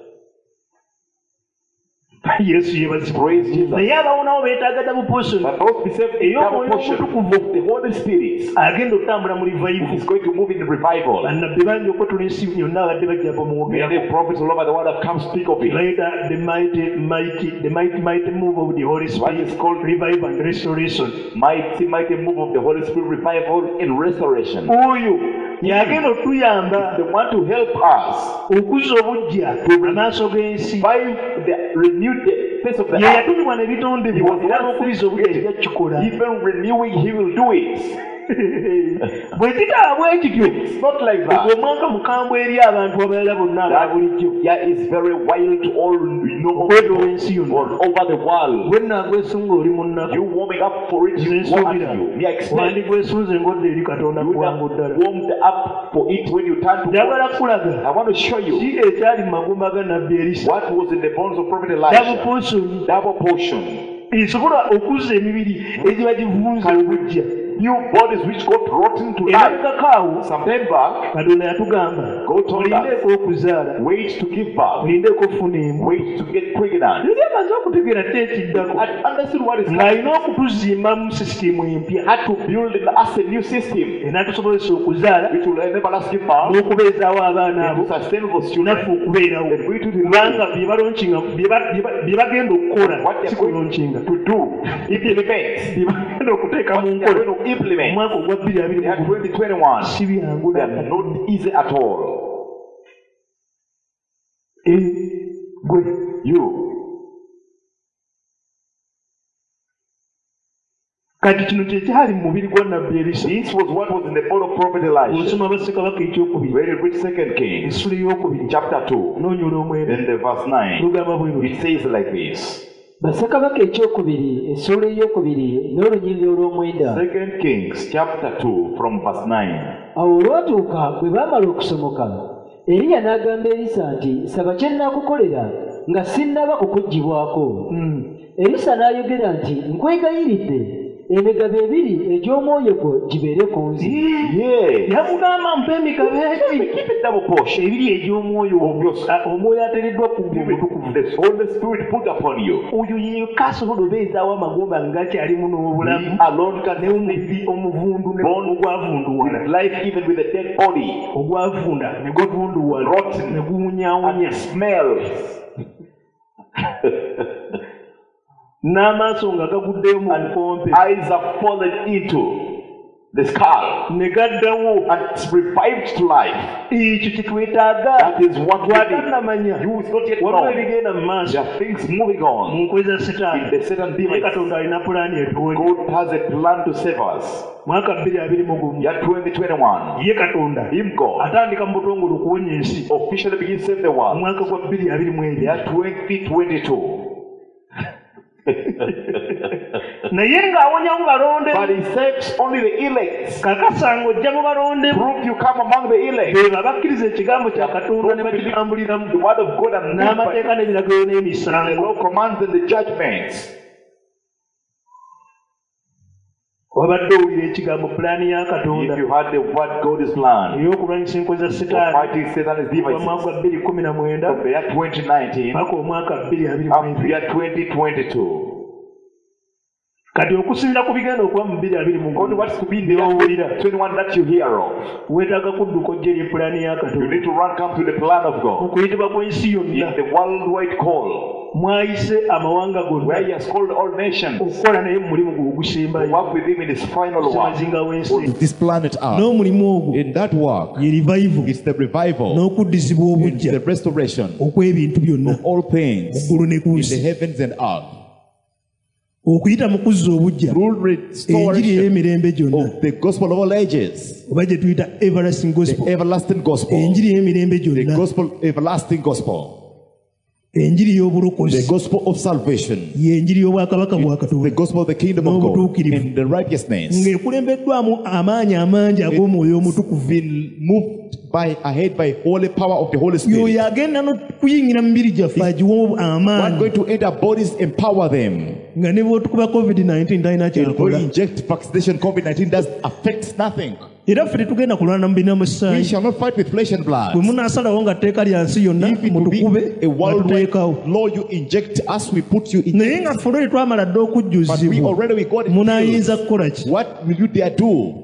yesu yebazibwe Praise Jesus. naye abawonawo beetaaga double portion But those be saved in double portion of the Holy Spirit agenda okutambula mu revival is going to move in revival. bannabbi bangi okwetula ensi yonna abadde bajja Many bamwogerako prophets all over the world have come to speak of it. bayita the mighty move of the Holy What Spirit is called revival and restoration mighty move of the Holy Spirit revival in restoration. oyo yagenda otuyamba They want to help us okuzza obujja amaaso g'ensi by the renewed face of the ye earth. yatumibwa n'ebitondebwa era n'okubizza obujja tebyakkikola Even renewing, He will do it. bwe kitaba bwe kityo It's not like ogwo that. omwaka mukambwe eri abantu abalala bonna aba bulijjo Yeah, it's very wild to all okwetola ensi yonna all over the world. gwe naagwesunga oli munnaku You warming up for it, nze what nsuubira have you? Me expect wandigwesunze ngodde eri katonda you would kuwangu have ddala warmed up for it when you turn to njagala God. kulaga I want to show you ki ekyali mu magumba ga nabbi erisa what was in the bones of Prophet double Elisha. portion Double portion. esobola okuzza emibiri egiba givunze obujja few bodies which got rotten to life. emabegakaawo Sometime back, katonda yatugamba God told us, olindeeko okuzaala wait to give birth, olindeeko okufuna emu wait to get pregnant. yali amaze okutegeera tekiddako And understood what is ng'alina okutuzimba mu sisitimu empya had to build us a new system enatusobolesa okuzaala which will enable us to give birth n'okubeezaawo abaana abo and to sustain those children. naffe okubeerawo And we to do kubanga bye balonkinga bye bagenda okukola what si they're going kulonkinga to do, implement. bye bagenda okuteeka What mu they're nkola going to implement. omwaka ogwa They are 2021 2021. si byangu They are not easy at all. gwe You. kati kino kyekyali mu mubiri gwa nabbi erisa This was what was in the body of prophet Elisha. osoma bassekabaka ekyokubiri When you read 2 Kings, essula eyokubiri chapter 2, noonyola omwenda in the verse 9, lugamba bwe luti it says like this. bassekabaka ekyokubiri essula eyokubiri n'olunyiriri olw'omwenda 2 Kings, chapter 2, from verse 9. awo olwatuuka bwe baamala okusomoka eriya n'agamba erisa nti saba kye nnaakukolera nga sinnaba kukuggyibwako. erisa n'ayogera nti nkwegayiridde emigabo ebiri egy'omwoyo gwo gibeere ku nze. Yeah. yamugamba mpa emigabo egi Keep it double portion. ebiri egy'omwoyo omwoyo ateereddwa ku gwe omutukuvu The Holy Spirit put upon you. oyo yekka asobola obeezaawo amagomba ngakyalimu n'obulamu He alone can n'omubiri omuvundu ogwavunduwala with life, even with a dead body. ogwavunda ne gwavunduwala Rotten. ne guwunyaawunya And smells. n'amaaso nga gaguddeyo mu bukompe Eyes are fallen into the skull. ne gaddawo And it's revived to life. ekyo kyetwetaaga That is what we need. gwatanamanya You is not yet waliwo known. ebigenda mu maaso There are things moving mu on. nkozi za setaani The Satan naye demons. katonda alina pulaani etuwe God has a plan to save us. mwaka 2021 Year 2021. ye katonda Him God atandika mu butongole okuwonya ensi officially begins to save the world. omwaka gwa 2022 Year 2022. naye ng'awonyamu balonde But he saves only the elect. kakasa ng'ojja mu balonde Prove you come among the elect. be babakkiriza ekigambo kya katonda ne bakitambuliramu The word of God and live by n'amateeka n'ebiragiro the n'emisango law commands and the judgments. wabadde owulira ekigambo pulaani ya katonda If you had the word God is plan ey'okulwanyisa enkozi za for setaani fighting Satan's omwaka devices gwa 2019 from the year 2019 paka omwaka up to 2022 year 2022. kati okusinziira ku bigenda okuba mu Only 2021 what's to be in the year 2021 that you hear of. weetaaga kudduka ojja eri pulaani ya You katonda need to run, come to the plan of mu God. kuyitibwa kw'ensi yonna In the worldwide call, mwayise amawanga gonna where He has called all nations to okukola naye mu mulimu gwe ogusembayo work with Him in His final work. semazinga w'ensi On this planet Earth. n'omulimu ogwo In that work, ye revival it's the revival, n'okuddizibwa it's obujja the restoration okw'ebintu byonna of all things eggulu ne ku in the nsi heavens and earth. okuyita mu kuzza obujja Through enjiri restoration ey'emirembe gyonna of the gospel of all ages, oba gye tuyita everlasting gospel the everlasting gospel, enjiri ey'emirembe the gyonna gospel, everlasting gospel, enjiri the y'obulokozi gospel of salvation, y'enjiri y'obwakabaka bwa the katonda gospel of the kingdom of God, N'obutuukirivu. and the righteousness, ng'ekulembeddwamu amaanyi amangi ag'omwoyo omutukuvu been moved ahead by holy power of the Holy Spirit. y'oyo agenda n'okuyingira mu mibiri gyaffe agiwa We're amaanyi going to enter bodies, empower them. nga ne bw'otukuba covid-19 talina If we kyakola inject vaccination, COVID-19 does affect nothing. era ffe tetugenda kulwana mu binamu We saayi shall not fight with flesh and blood. bwe munaasalawo nga tteeka lya nsi yonna If it will be mutukube a nga worldwide tuteekawo law, you inject us, we put you in. naye nga ffe olweri twamala dde But we okujjuzibwa already we got munaayinza it. kukola ki What will you dare do?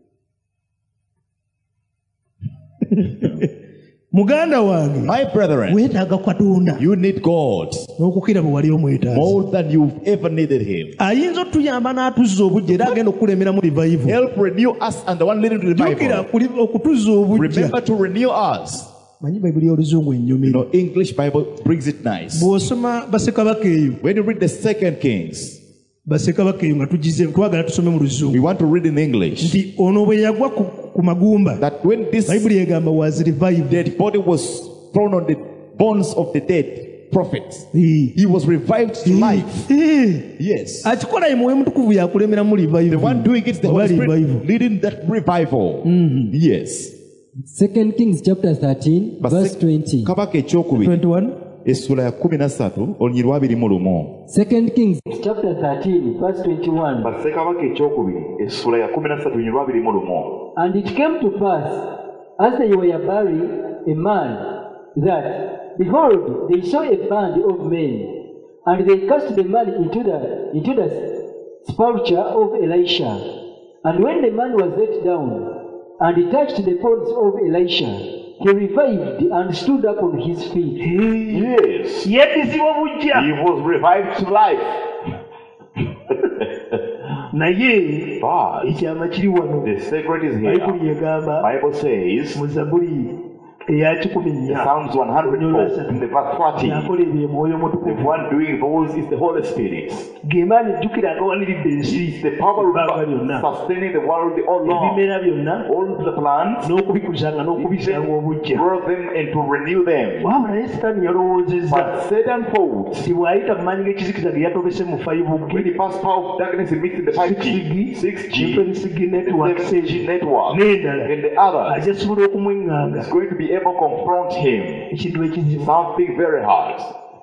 muganda wange My brethren, weetaaga katonda you need God n'okukira bwe wali omwetaazi more than you've ever needed Him. ayinza otuyamba n'atuzza obujja era agenda okukulemeramu revival Help renew us and the one leading to jjukira revival. okutuzza obujja Remember to renew us. manyi bayibuli y'oluzungu You ennyumira know, English Bible brings it nice. bw'osoma basekabaka eyo When you read the 2 Kings, basekabaka eyo nga tugize twagala tusome mu we luzungu want to read in English nti ono bwe yagwa ku magumba that when this bayibuli egamba was revived dead body was thrown on the bones of the dead prophets, he was revived to life. Yes. akikola ye mwoyo mutukuvu yakulemeramu The one revival doing it is the Oba Holy Spirit revival. leading that revival. Yes. 2 Kings chapter 13 verse 20. Kabaka ekyokubiri 21 essula ya 13 olunyiri lwa 21. 2 Kings chapter 13 verse 21. Bassekabaka ekyokubiri essula ya 13 olunyiri lwa 21. And it came to pass, as they were burying a man, that, behold, they saw a band of men, and they cast the man into the sepulchre of Elisha. And when the man was let down, and he touched the bones of Elisha, he revived and stood up on his feet. Yes. He was revived to life. naye But ekyama kiri wano the secret is here. bayibuli egamba Bible says mu Zabuli eya 14 Psalms 104 in the verse 30. yakola ebyo mwoyo The mutukuvu one doing those is the Holy Spirit. gemaani ejjukira agawaniridde ensi It's the power ebbanga of lyonna sustaining the world all long. ebimera byonna All the plants, n'okubikulizanga n'okubisanga obujja grow them and to renew them. wabula naye sitaani yalowoozezza But Satan thought nti bw'ayita mu maanyi g'ekizikiza ge yatobese mu when 5G he passed power of darkness in midst of the 5G, 6G, 7G network 7G network, n'endala and the others, ajja kusobola okumwenganga is going to be able to confront him. ekintu ekizibu Something very hard.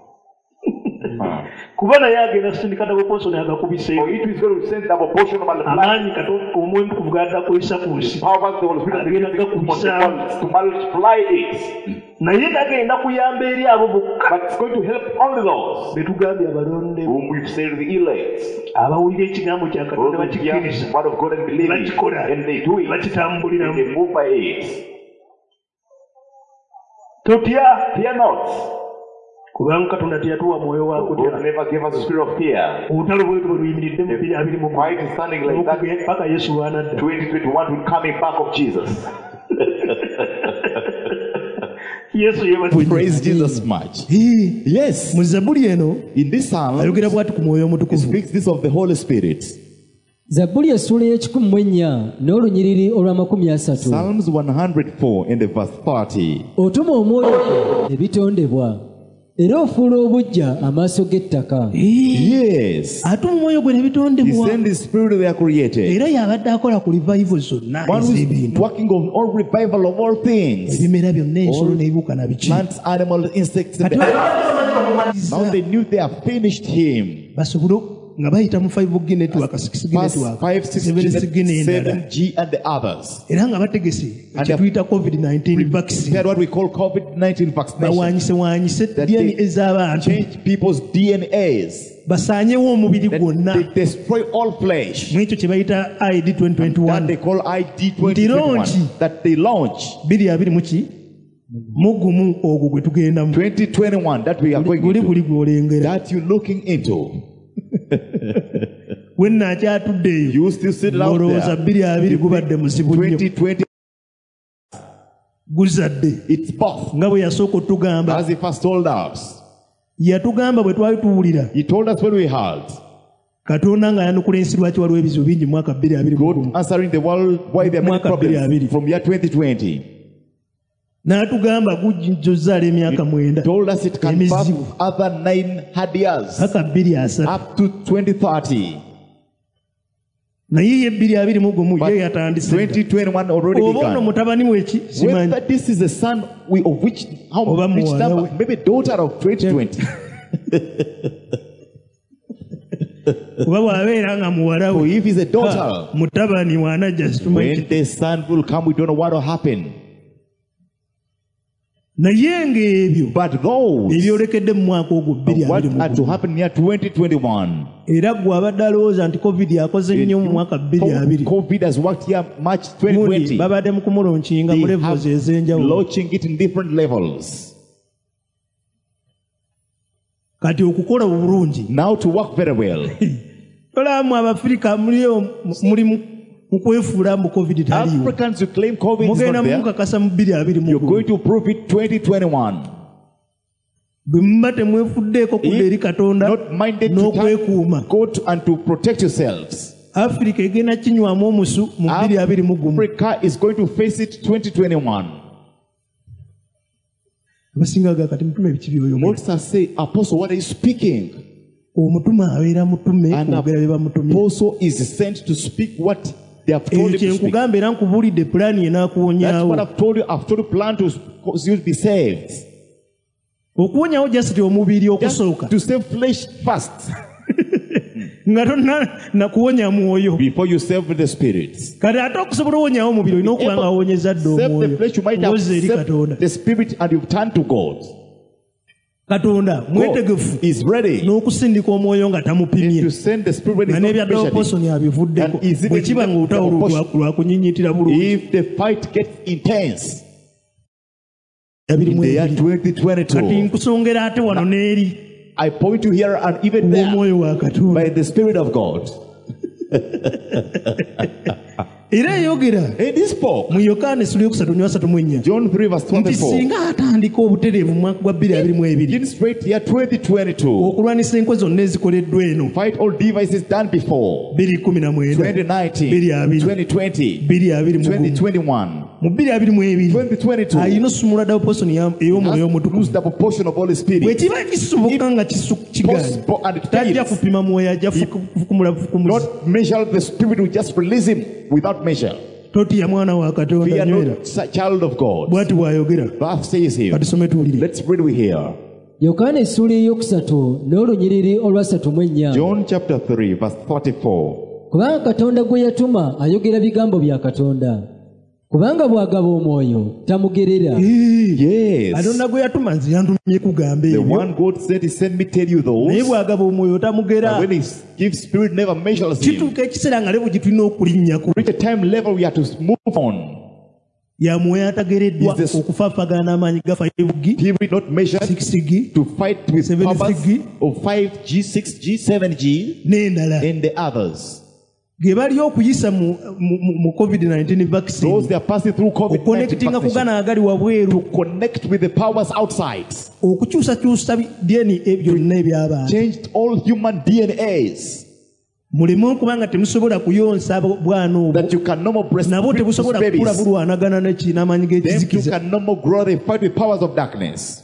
kuba naye agenda kusindika daboponsoni agakubise For it is going to send double portion of the amaanyi omwoyo mutukuvu gadda kuyisa ku nsi power of the Holy Spirit to multiply it. naye tagenda kuyamba eri abo bokka But it's going to help only those be tugambye abalonde whom we've said the elect. abawulira ekigambo kya Those katonda who hear bakikkiriza the word of God and believe it, bakikola and they do it, and bakitambuliramu they move by it. totya Fear not, kubanga katonda teyatuwa mwoyo wa God kutya never gave us a spirit of fear. olutalo bwetu bwe luyimiridde mu 2020 Why it is standing like that? paka yesu lwanadda 2021 will coming back of Jesus. yesu Praise Jesus much. Yes. mu Zabuli eno In this psalm, ayogera bw'ati ku mwoyo it omutukuvu speaks this of the Holy Spirit. Zabbuli essula y'ekikumi n'olunyiriri olw'amakumi 30. Psalms 104 and the verse 30. Otuma omwoyo ebitondebwa era ofuula obuggya amaaso g'ettaka. Yes. atuma omwoyo gwe He nebitondebwa sent the spirit they are created. era y'abadde akola ku revival zonna One who is ez'ebintu working on all revival of all things. ebimera byonna ensolo n'ebiwuka na biki Plants, animals, insects, and the earth. Now they knew they have finished him. basobole nga bayita mu 5G network 6G Past network 5, 6G, 7G n'endala 7G, and the others. era nga bategese ekituyita covid-19 vaccine They had what we call COVID-19 vaccination. bawaanyise That DNA they ez'abantu change people's DNAs. basaanyewo omubiri That gwonna they destroy all flesh. mwekyo kye bayita ID That 2021 they call ID Nti launch. 2021. That they launch 2020 mugumu ogwo gwe tugendamu 2021. That we are going guli into. buli gw'olengera That you're looking into. we nnakyatudde eyo You still sit out olowooza there. 2020 gubadde muzibu nnyo 2020, guzadde it's birth. nga bwe yasooka otugamba As he first told us. yatugamba bwe twali tuwulira He told us when we heard. katonda ng'ayanukula ensi lwaki waliwo ebizibu bingi mu mwaka 2020 God answering the world why there are many Mwaka problems 2020. from year 2020. n'atugamba gujjozaala emyaka 9 Told us it can pass emizibu other 9 hard years paka 2030 up to 2030. naye ye 2021 ye yatandise 2021 already oba ono begun. mutabani weki simanyi Whether this is a son of which, Oba which muwala number, we. maybe daughter of 2020. kuba bw'abeera nga muwala So we if he's a daughter, mutabani waanajja situmanyi when the son will come, we don't know what will happen. naye ng'ebyo But those ebyolekedde mu mwaka ogwo what had 2020 to happen in year 2021. era gwe abadde alowooza nti covid yakoze nnyo mu mwaka 2020 COVID has worked here March gundi 2020. babadde mu kumulonkinga mu They levels have ez'enjawulo launching it in different levels. kati okukola obulungi Now to work very well. tolaamu abafirika muli mu kwefuula mu covid taliiwo Africans who claim COVID is mugenda not there, mumukakasa mu 2020 you're going to prove it 2021. bwe muba temwefuddeeko kudda eri katonda Not minded to n'okwekuuma thank God and to protect yourselves. afirika egenda kinywamu omusu mu 2021 Africa is going to face it 2021. abasinga ga kati mutume biki byoyogera Moses say, Apostle, what are you speaking? omutume abeera mutume An kwogera bye bamutumye apostle is sent to speak what they have told ekyo him to speak. kyenkugamba era nkubuulidde pulaani That's enaakuwonyaawo what I've told you. I've told you plan to cause you to be saved. okuwonyawo just omubiri okusooka to save flesh first nga tonna nakuwonya mwoyo before you save the spirit. kati ate okusobola owonyawo omubiri olina okuba nga awonyeza dde Save the flesh, you might have omwoyo eri katonda saved the spirit and you've turned to God. katonda mwetegefu God is ready n'okusindika omwoyo nga tamupimye to send the spirit when nga he's not n'ebya measured. dawaponsoni abivuddeko And is it bwe kiba nga olutawulo lwakunyinyitira bulungi If the fight gets intense abirimu in the year ebiri. kati 2022, nkusongera ate wano n'eri I point you here and even there omwoyo wa katonda by the Spirit of God. era eyogera And he spoke. mu yokaana essula yokusatu nnyo asatu mu ennya John 3 verse nti 24. singa atandika obutereevu mu mwaka gwa 2022 Begin straight year 2022. okulwanisa enkozi zonna ezikoleddwa eno Fight all devices done before. 2019 2019, 2020, 2021, mu 2022 2022. alina osumulwa dawaponsoni ey'omwoyo omutukuvu Lose double portion of Holy bwe Spirit. kiba kisoboka nga kiganye Possible and it tajja fails. kupima mwoyo ajja fukumula Not measure the spirit, will just release him without measure. totya mwana wa katonda Fear nywera not, child of God. bw'ati bw'ayogera That says here. katusome tuwulire Let's read we here. yokaana essula eyokusatu n'olunyiriri olwasatu mu ennya John chapter 3 verse 34. kubanga katonda gwe yatuma ayogera bigambo bya katonda kubanga bw'agaba omwoyo tamugerera Yes. katonda gwe yatuma nze yantumye kugamba The ebyo one God said he sent me tell you naye those. bw'agaba omwoyo tamugera And when he gives spirit never measures him. kituuka ekiseera nga levo gye tulina okulinnyaku Reach a time level we have to move on. ya mwoyo atagereddwa Is this- okufaafagana n'amaanyi ga 5G He will not measure 6G to fight with 7G, powers of 5G, 6G, 7G, n'endala and the others. ge bali okuyisa mu covid-19 vaccine Those they are passing through COVID-19 okukonnekitinga ku vaccination. gana agali wabweru Connect with the powers outside. okukyusakyusa byeni byonna ebyabantu Changed all human DNAs. muleme okuba nga temusobola kuyonsa bwana obwo That you can no more nabo breastfeed tebusobola babies. kukula bulwanagana n'amaanyi Them too g'ekizikiza can no more grow. They fight with powers of darkness.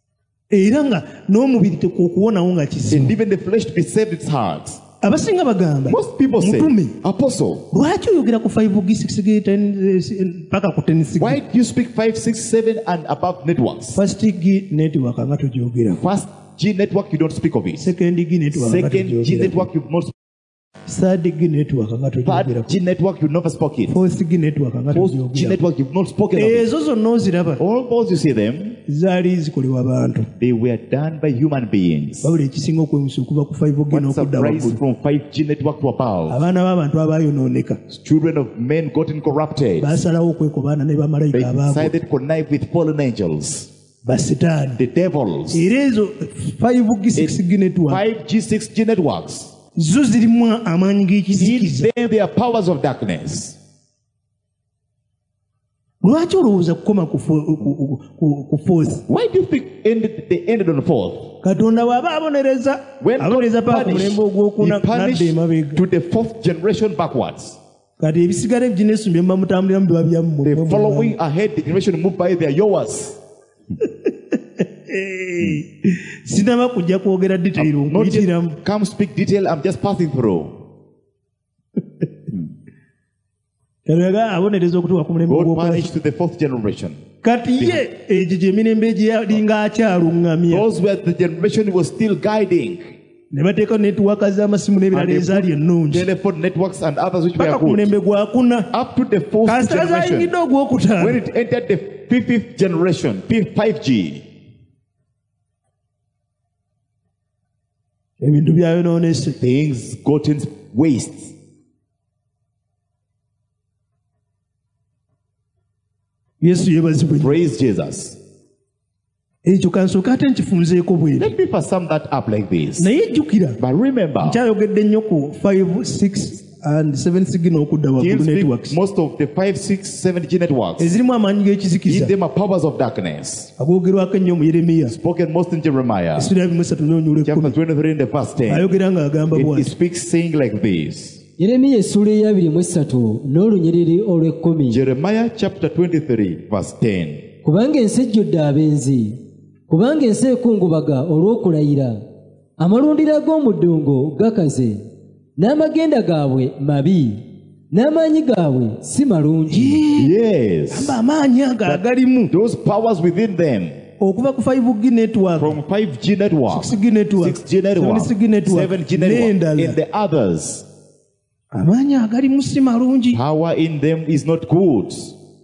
era nga n'omubiri okuwonawo nga kizibu And even the flesh to be saved, it's hard. abasinga bagamba Most people say, mutume Apostle, lwaki oyogera ku 5G 6G 10 paka ku 10 why do you speak 5, 6, 7 and above networks? first G network nga tugyogera First G network, you don't speak of it. second G network nga Second G tugyogera network, you've not. third G network nga tugyogera Third G network, you've never spoken. fourth G network nga Fourth G tugyogera network, you've not spoken of it. ezo zonna oziraba All those you see them, zaali zikolebwa bantu they were done by human beings. babula ekisinga okwewusa okuva ku 5G What's n'okudda the rise waggulu from 5G network to above? abaana b'abantu abaayonooneka Children of men gotten corrupted. baasalawo okwekobaana ne They bamalayika abaabo decided to connive with fallen angels, basitaani the devils. era ezo 5G 6G network 5G, 6G networks. zo zirimu amaanyi In g'ekizikiza them, there are powers of darkness. lwaki olowooza kukoma ku fourth Why do you think they ended on the fourth? katonda bw'aba abonereza When abonereza God paka ku mulembe ogwokuna He punished nadda emabega to the fourth generation backwards. kati ebisigala ebiginesu bye mutambuliramu biba The byammwe following ahead, the generation moved by, they are yours. sinaba kujja kwogera detail Not nkuyitiramu yet come speak detail, I'm just passing through. katonda abonereza okutuuka ku mulembe God ogwokuna punished to the fourth generation. kati ye egyo gy'emirembe gyeyalinga akyaluŋŋamya Those were the generation he was still guiding. ne bateekawo netiwaaka z'amasimu n'ebirala And they ezaali put ennungi telephone networks and others which were paka ku good. mulembe gwakuna Up to the fourth kasita generation. zayingidde ogwokutaano When it entered the fifth generation, 5G, ebintu byayonoonese things got in waste. yesu yeebazibwe Praise Jesus. ekyo kansooka ate nkifunzeeko bweri Let me sum that up like this. naye jjukira But remember, nkyayogedde nnyo ku 5 6 and 7 signal okudda he'll waggulu speak networks most of the 5, 6, 7G networks. ezirimu amaanyi g'ekizikiza In them are powers of darkness. agoogerwako ennyo mu yeremiya Spoken most in Jeremiah, esula 23 n'onyula chapter 10 23 in the verse 10. ayogera ng'agamba It bw'ati speaks saying like this. yeremiya essula ey'abiri n'olunyiriri olw'ekkumi Jeremiah chapter 23 verse 10. kubanga ensi ejjudde abenzi kubanga ensi ekungubaga olw'okulayira amalundiro ag'omu ddungu gakaze n'amagenda gaabwe mabi n'amaanyi gaabwe si malungi Yes. amba amaanyi ago agalimu Those powers within them, okuva ku 5G network, from 5G network, 6G network, 6G network, 7G network, 7G network, n'endala. and the others. Amaanyi agalimu si malungi. Power in them is not good.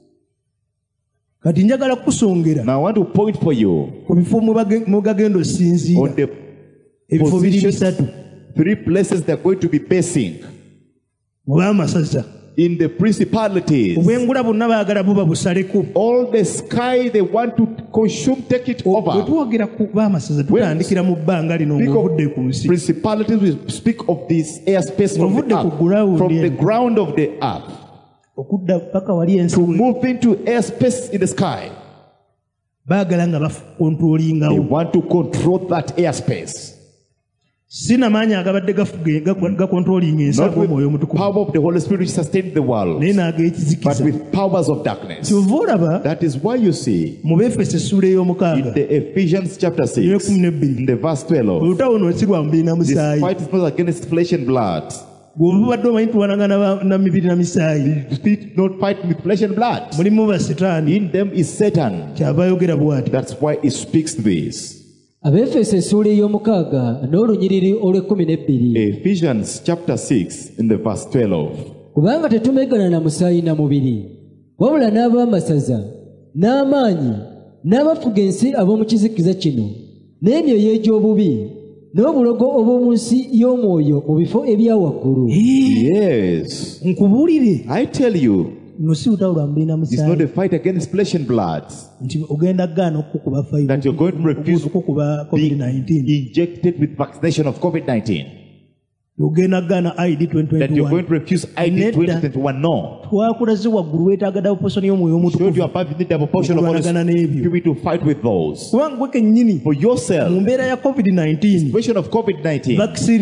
Kati njagala kusongera Now I want to point for you ku bifo mwe gagenda osinziira. on the Ebifo biri positions, bisatu 3 places they're going to be basing. mu b'amasaza. In the principalities, Obwengula bwonna baagala buba busaleko. all the sky they want to consume, take it Bwe over. twogera ku b'amasaza tutandikira mu bbanga lino ng'ovudde ku nsi. Principalities will speak of this airspace from the Ovudde ku earth, ground from the eno. ground of the earth, Okudda paka wali ensi to move into airspace in the sky. baagala nga They bakontrolingawo. want to control that airspace. Sina maanyi agabadde gakontrolinga ensi Not ag'omwoyo with omutukuvu. power of the Holy Spirit which sustained the world, Naye but n'ag'ekizikiza. with powers of darkness. Kyova olaba That is why you see mu Befeso essula in ey'omukaaga the Ephesians chapter 6, in the verse 12, olutawo si lwa mubiri na this musaayi. fight is not against flesh and blood. Gwe obadde omanyi tuwanagana na mibiri na misaayi. You did not fight with flesh and blood. Mulimu basitaani. In them is Satan. Kyava ayogera bw'ati. That's why he speaks this. Abefeso essula ey'omukaaga n'olunyiriri olw'ekkumi Ephesians chapter 6 in the verse 12. kubanga tetumegana na musaayi na mubiri wabula n'ab'amasaza n'amaanyi n'abafuga ensi ab'omu kizikiza kino n'emyoyo egy'obubi n'obulogo obw'omu nsi y'omwoyo mu bifo ebya waggulu. Yes. Nkubuulire I tell you, no si lutawo lwa mubiri na it's not musaayi. a fight against flesh and blood. Nti ogenda gaana okukuba That you're going to refuse okukuba being COVID-19. injected with vaccination of COVID-19. Ogenda gaana ID That you're going 2021. to refuse ID Nedda. 2021. No. Twakulaze waggulu weetaaga double portion y'omwoyo Showed you omutukuvu. above you need double portion of Holy Okulwanagana n'ebyo. Spirit to fight with those. Kubanga gwe kennyini For yourself, mu mbeera ya COVID-19, situation of COVID-19,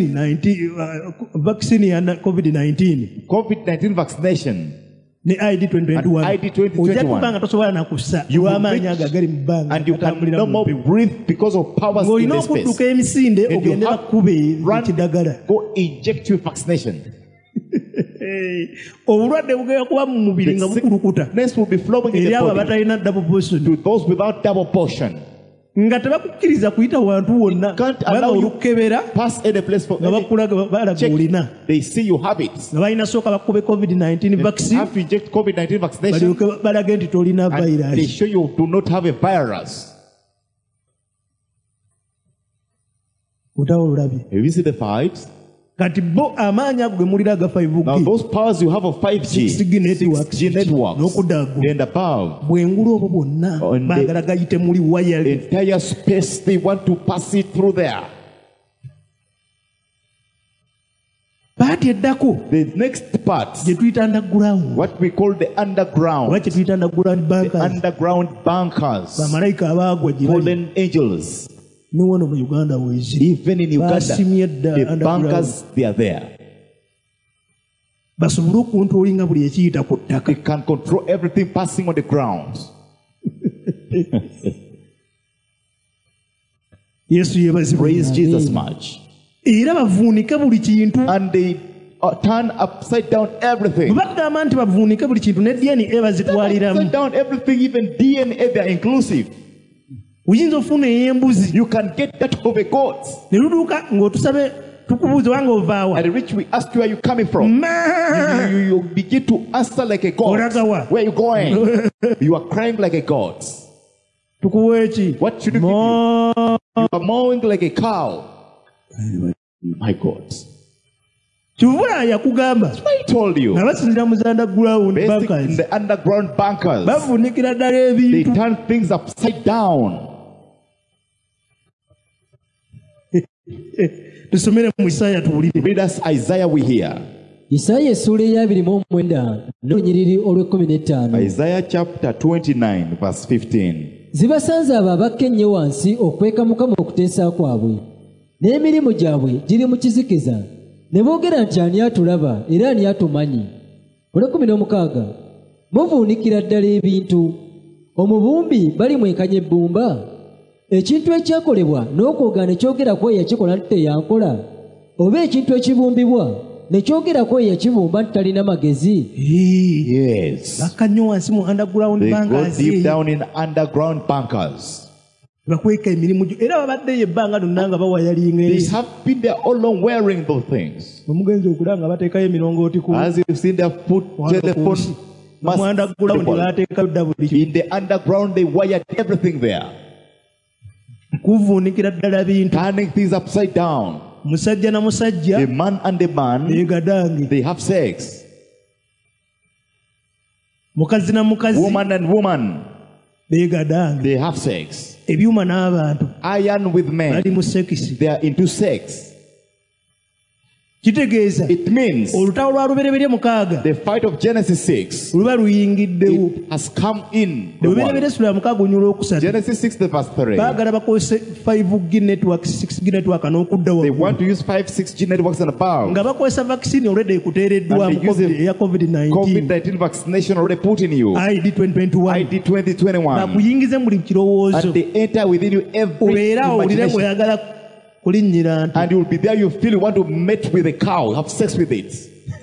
vaccine ya COVID-19 COVID-19 vaccination, ne ID 2021 And ID 2021. ojja kuba nga tosobola na kussa You will lw'amaanyi ago reach agali mu bbanga and you can gatambulira no mu more mpewo. breathe because of powers in ng'olina the space. okudduka emisinde And you ogende have bakkube run, ekidagala. go inject you vaccination. Obulwadde bugenda kuba mu mubiri nga bukulukuta Sickness will be flowing in eri the abo body abatalina double portion to those without double portion. nga tebakukkiriza kuyita wantu wonna Can't kubanga allow you olukebera pass any place for nga bakulaga balaga check. olina They see you have it. nga balina sooka bakube COVID-19 vaccine Have to inject COVID-19 vaccination balyoke balage nti tolina and they virus. show you do not have a virus. Utawo olulabye Have you seen the fight? kati bo amaanyi ago ge mulira aga Now 5G those powers you have of 5G, 6G networks 6G networks, n'okuddago and above, bwengula obwo bwonna On the- baagala gayite muli wayali entire space, they want to pass it through there. paati eddako The next part, gye tuyita underground what we call the oba underground, kye tuyita underground the bankers underground bunkers, bamalayika abaagwa gye bali fallen angels. ne wano mu Uganda weeziri Even in Uganda, basimye dda the underground bunkers, they are there. basobole okuntrolinga buli ekiyita ku ttaka They can control everything passing on the ground. yesu yeebazibwe Praise Jesus much. era bavuunike buli kintu And they turn upside down everything. bwe bagamba nti bavuunike buli kintu ne DNA bazitwaliramu Upside down everything, even DNA, they are inclusive. oyinza ofuna ey'embuzi You can get that of a goat. ne luduuka ng'otusabe tukubuuze wanga ovaawa At which we ask you where you coming from. You begin to answer like a goat. Oragawa. Where you going? You are crying like a goat. tukuwa eki What should you give you? You are mowing like a cow. My God. kivula yakugamba I told you. nga basinzira mu underground Basic in bankers the underground bunkers. bavuunikira ddala They ebintu turn things upside down. tusomere mu Isaaya tuwulire Read us Isaiah we hear. Isaaya essula eya 29 n'olunyiriri olw'ekkumi. Isaiah chapter 29 verse 15. Zibasanze abo abakka ennyo wansi okweka Mukama okuteesa kwabwe n'emirimu gyabwe giri mu kizikiza ne boogera nti ani atulaba era ani atumanyi. 16 Muvuunikira ddala ebintu omubumbi balimwenkanya ebbumba ekintu ekyakolebwa n'okwogaana ekyogerako eyakikola nti teyankola oba ekintu ekibumbibwa nekyogerako eyakibumba nti talina magezi. Yes. bakka nnyo wansi mu underground They go bankers deep down in underground bunkers. bakweka emirimu gyo era babaddeyo ebbanga lyonna nga bawayalinga They ensi have been there all along wearing those things. bwemugenza okulaba nga bateekayo emirongooti ku As you've seen, they have put telephone bamwanda gulawundi bateekayo dabuli in the underground. They wired everything there, kuvuunikira ddala bintu turning things upside down. musajja na A musajja man and a man, beegadange they have sex. mukazi na mukazi Woman and woman, beegadange they have sex. ebyuma n'abantu Iron with men, bali mu sekisi they are into sex. kitegeeza It means olutawo lwa lubereberye mukaaga the fight of Genesis 6 luba luyingiddewo has come in the lubereberye world. sula mukaaga onyula okusatu Genesis 6, the verse 3. baagala bakozese 5G network 6G network n'okudda They waggulu want to use 5, 6G networks and above. nga bakozesa vaccine olwedde ekuteereddwamu And they use eya COVID-19 COVID-19 vaccination already put in you. ID 2021 ID 2021. bakuyingize mu buli kirowoozo And they enter within you every obeera owulire imagination. bw'oyagala kulinnyira nti And you will be there, you feel you want to mate with a cow, have sex with it.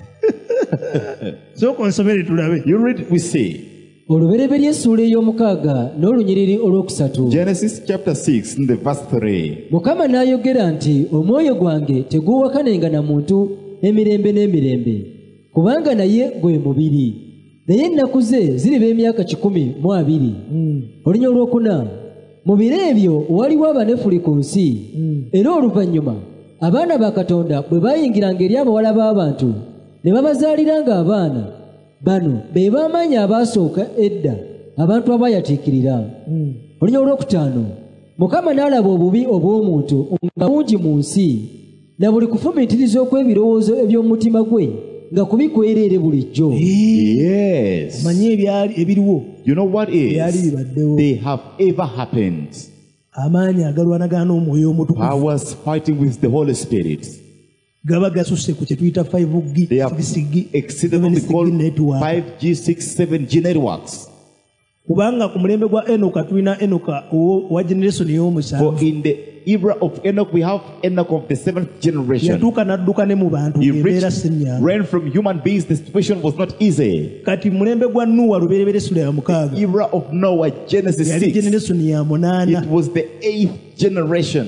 sooka onsomere tulabe You read, we see. olubereberye essuula ey'omukaaga n'olunyiriri olwokusatu. Genesis chapter 6, in the verse 3. Mukama n'ayogera nti omwoyo gwange teguuwakanenga na muntu emirembe n'emirembe, kubanga naye gwe mubiri. Naye ennaku ze ziriba emyaka 120. Olunya olwokuna, mu biro ebyo waliwo abanefuli ku nsi, era oluvannyuma abaana ba Katonda bwe baayingiranga eri abawala b'abantu ne babazaaliranga abaana. Bano be b'amaanyi abaasooka edda abantu abaayatiikirira. Olunya olwokutaano, Mukama n'alaba obubi obw'omuntu nga bungi mu nsi, na buli kufumiitiriza okw'ebirowoozo eby'omutima gwe nga kubikwereere bulijjo. Yes. manyi ebiriwo You know what byali is? bibaddewo They have ever happened. amaanyi agalwanagana n'omwoyo omutukuvu Powers fighting with the Holy Spirit. gaba gasusse ku kye tuyita 5G They have 6G exceeded what we call 7G network 5G, 6, 7G networks. kubanga ku mulembe gwa enoka tulina enoka owa generation For ey'omusanvu in the era of Enoch, we have Enoch of the 7th generation. yatuuka n'adduka ne mu bantu He embeera reached, ssenyangu ran from human beings. The situation was not easy. kati mulembe gwa nuwa lubereberye sula ya mukaaga Era of Noah, Genesis yali 6. generation ya munaana It was the 8th generation.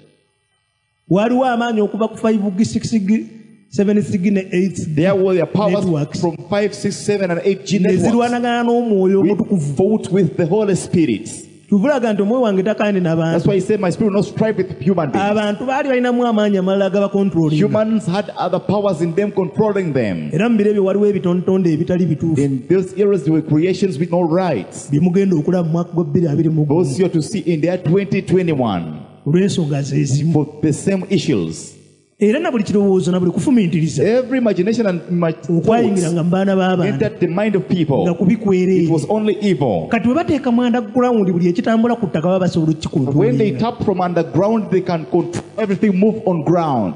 waliwo amaanyi okuva ku 5G 6G 7G ne 8G There were the powers networks from 5, 6, 7, and 8G ne networks. zirwanagana n'omwoyo We omutukuvu fought with the Holy Spirit. tuvulaga nti omwoyo wange takandi That's n'abantu why he said, my spirit will not strive with human beings. abantu baali balinamu amaanyi amalala gabakontrolinga Humans had other powers in them controlling them. era mu biro ebyo waliwo ebitontonde ebitali bituufu In those eras, there were creations with no rights. bye mugenda okulaba mu mwaka gwa 2021 Those you are to see in the year 2021 olw'ensonga zezimu for the same issues. era na buli kirowoozo na buli kufumiitiriza Every imagination and okwayingira thoughts nga mu baana b'abantu entered the mind of nga people. It kubikwereere was only evil. kati bwe bateeka mu underground buli ekitambula ku ttaka baba basobola When they okukikontolola tap from underground, they can control everything, move on ground.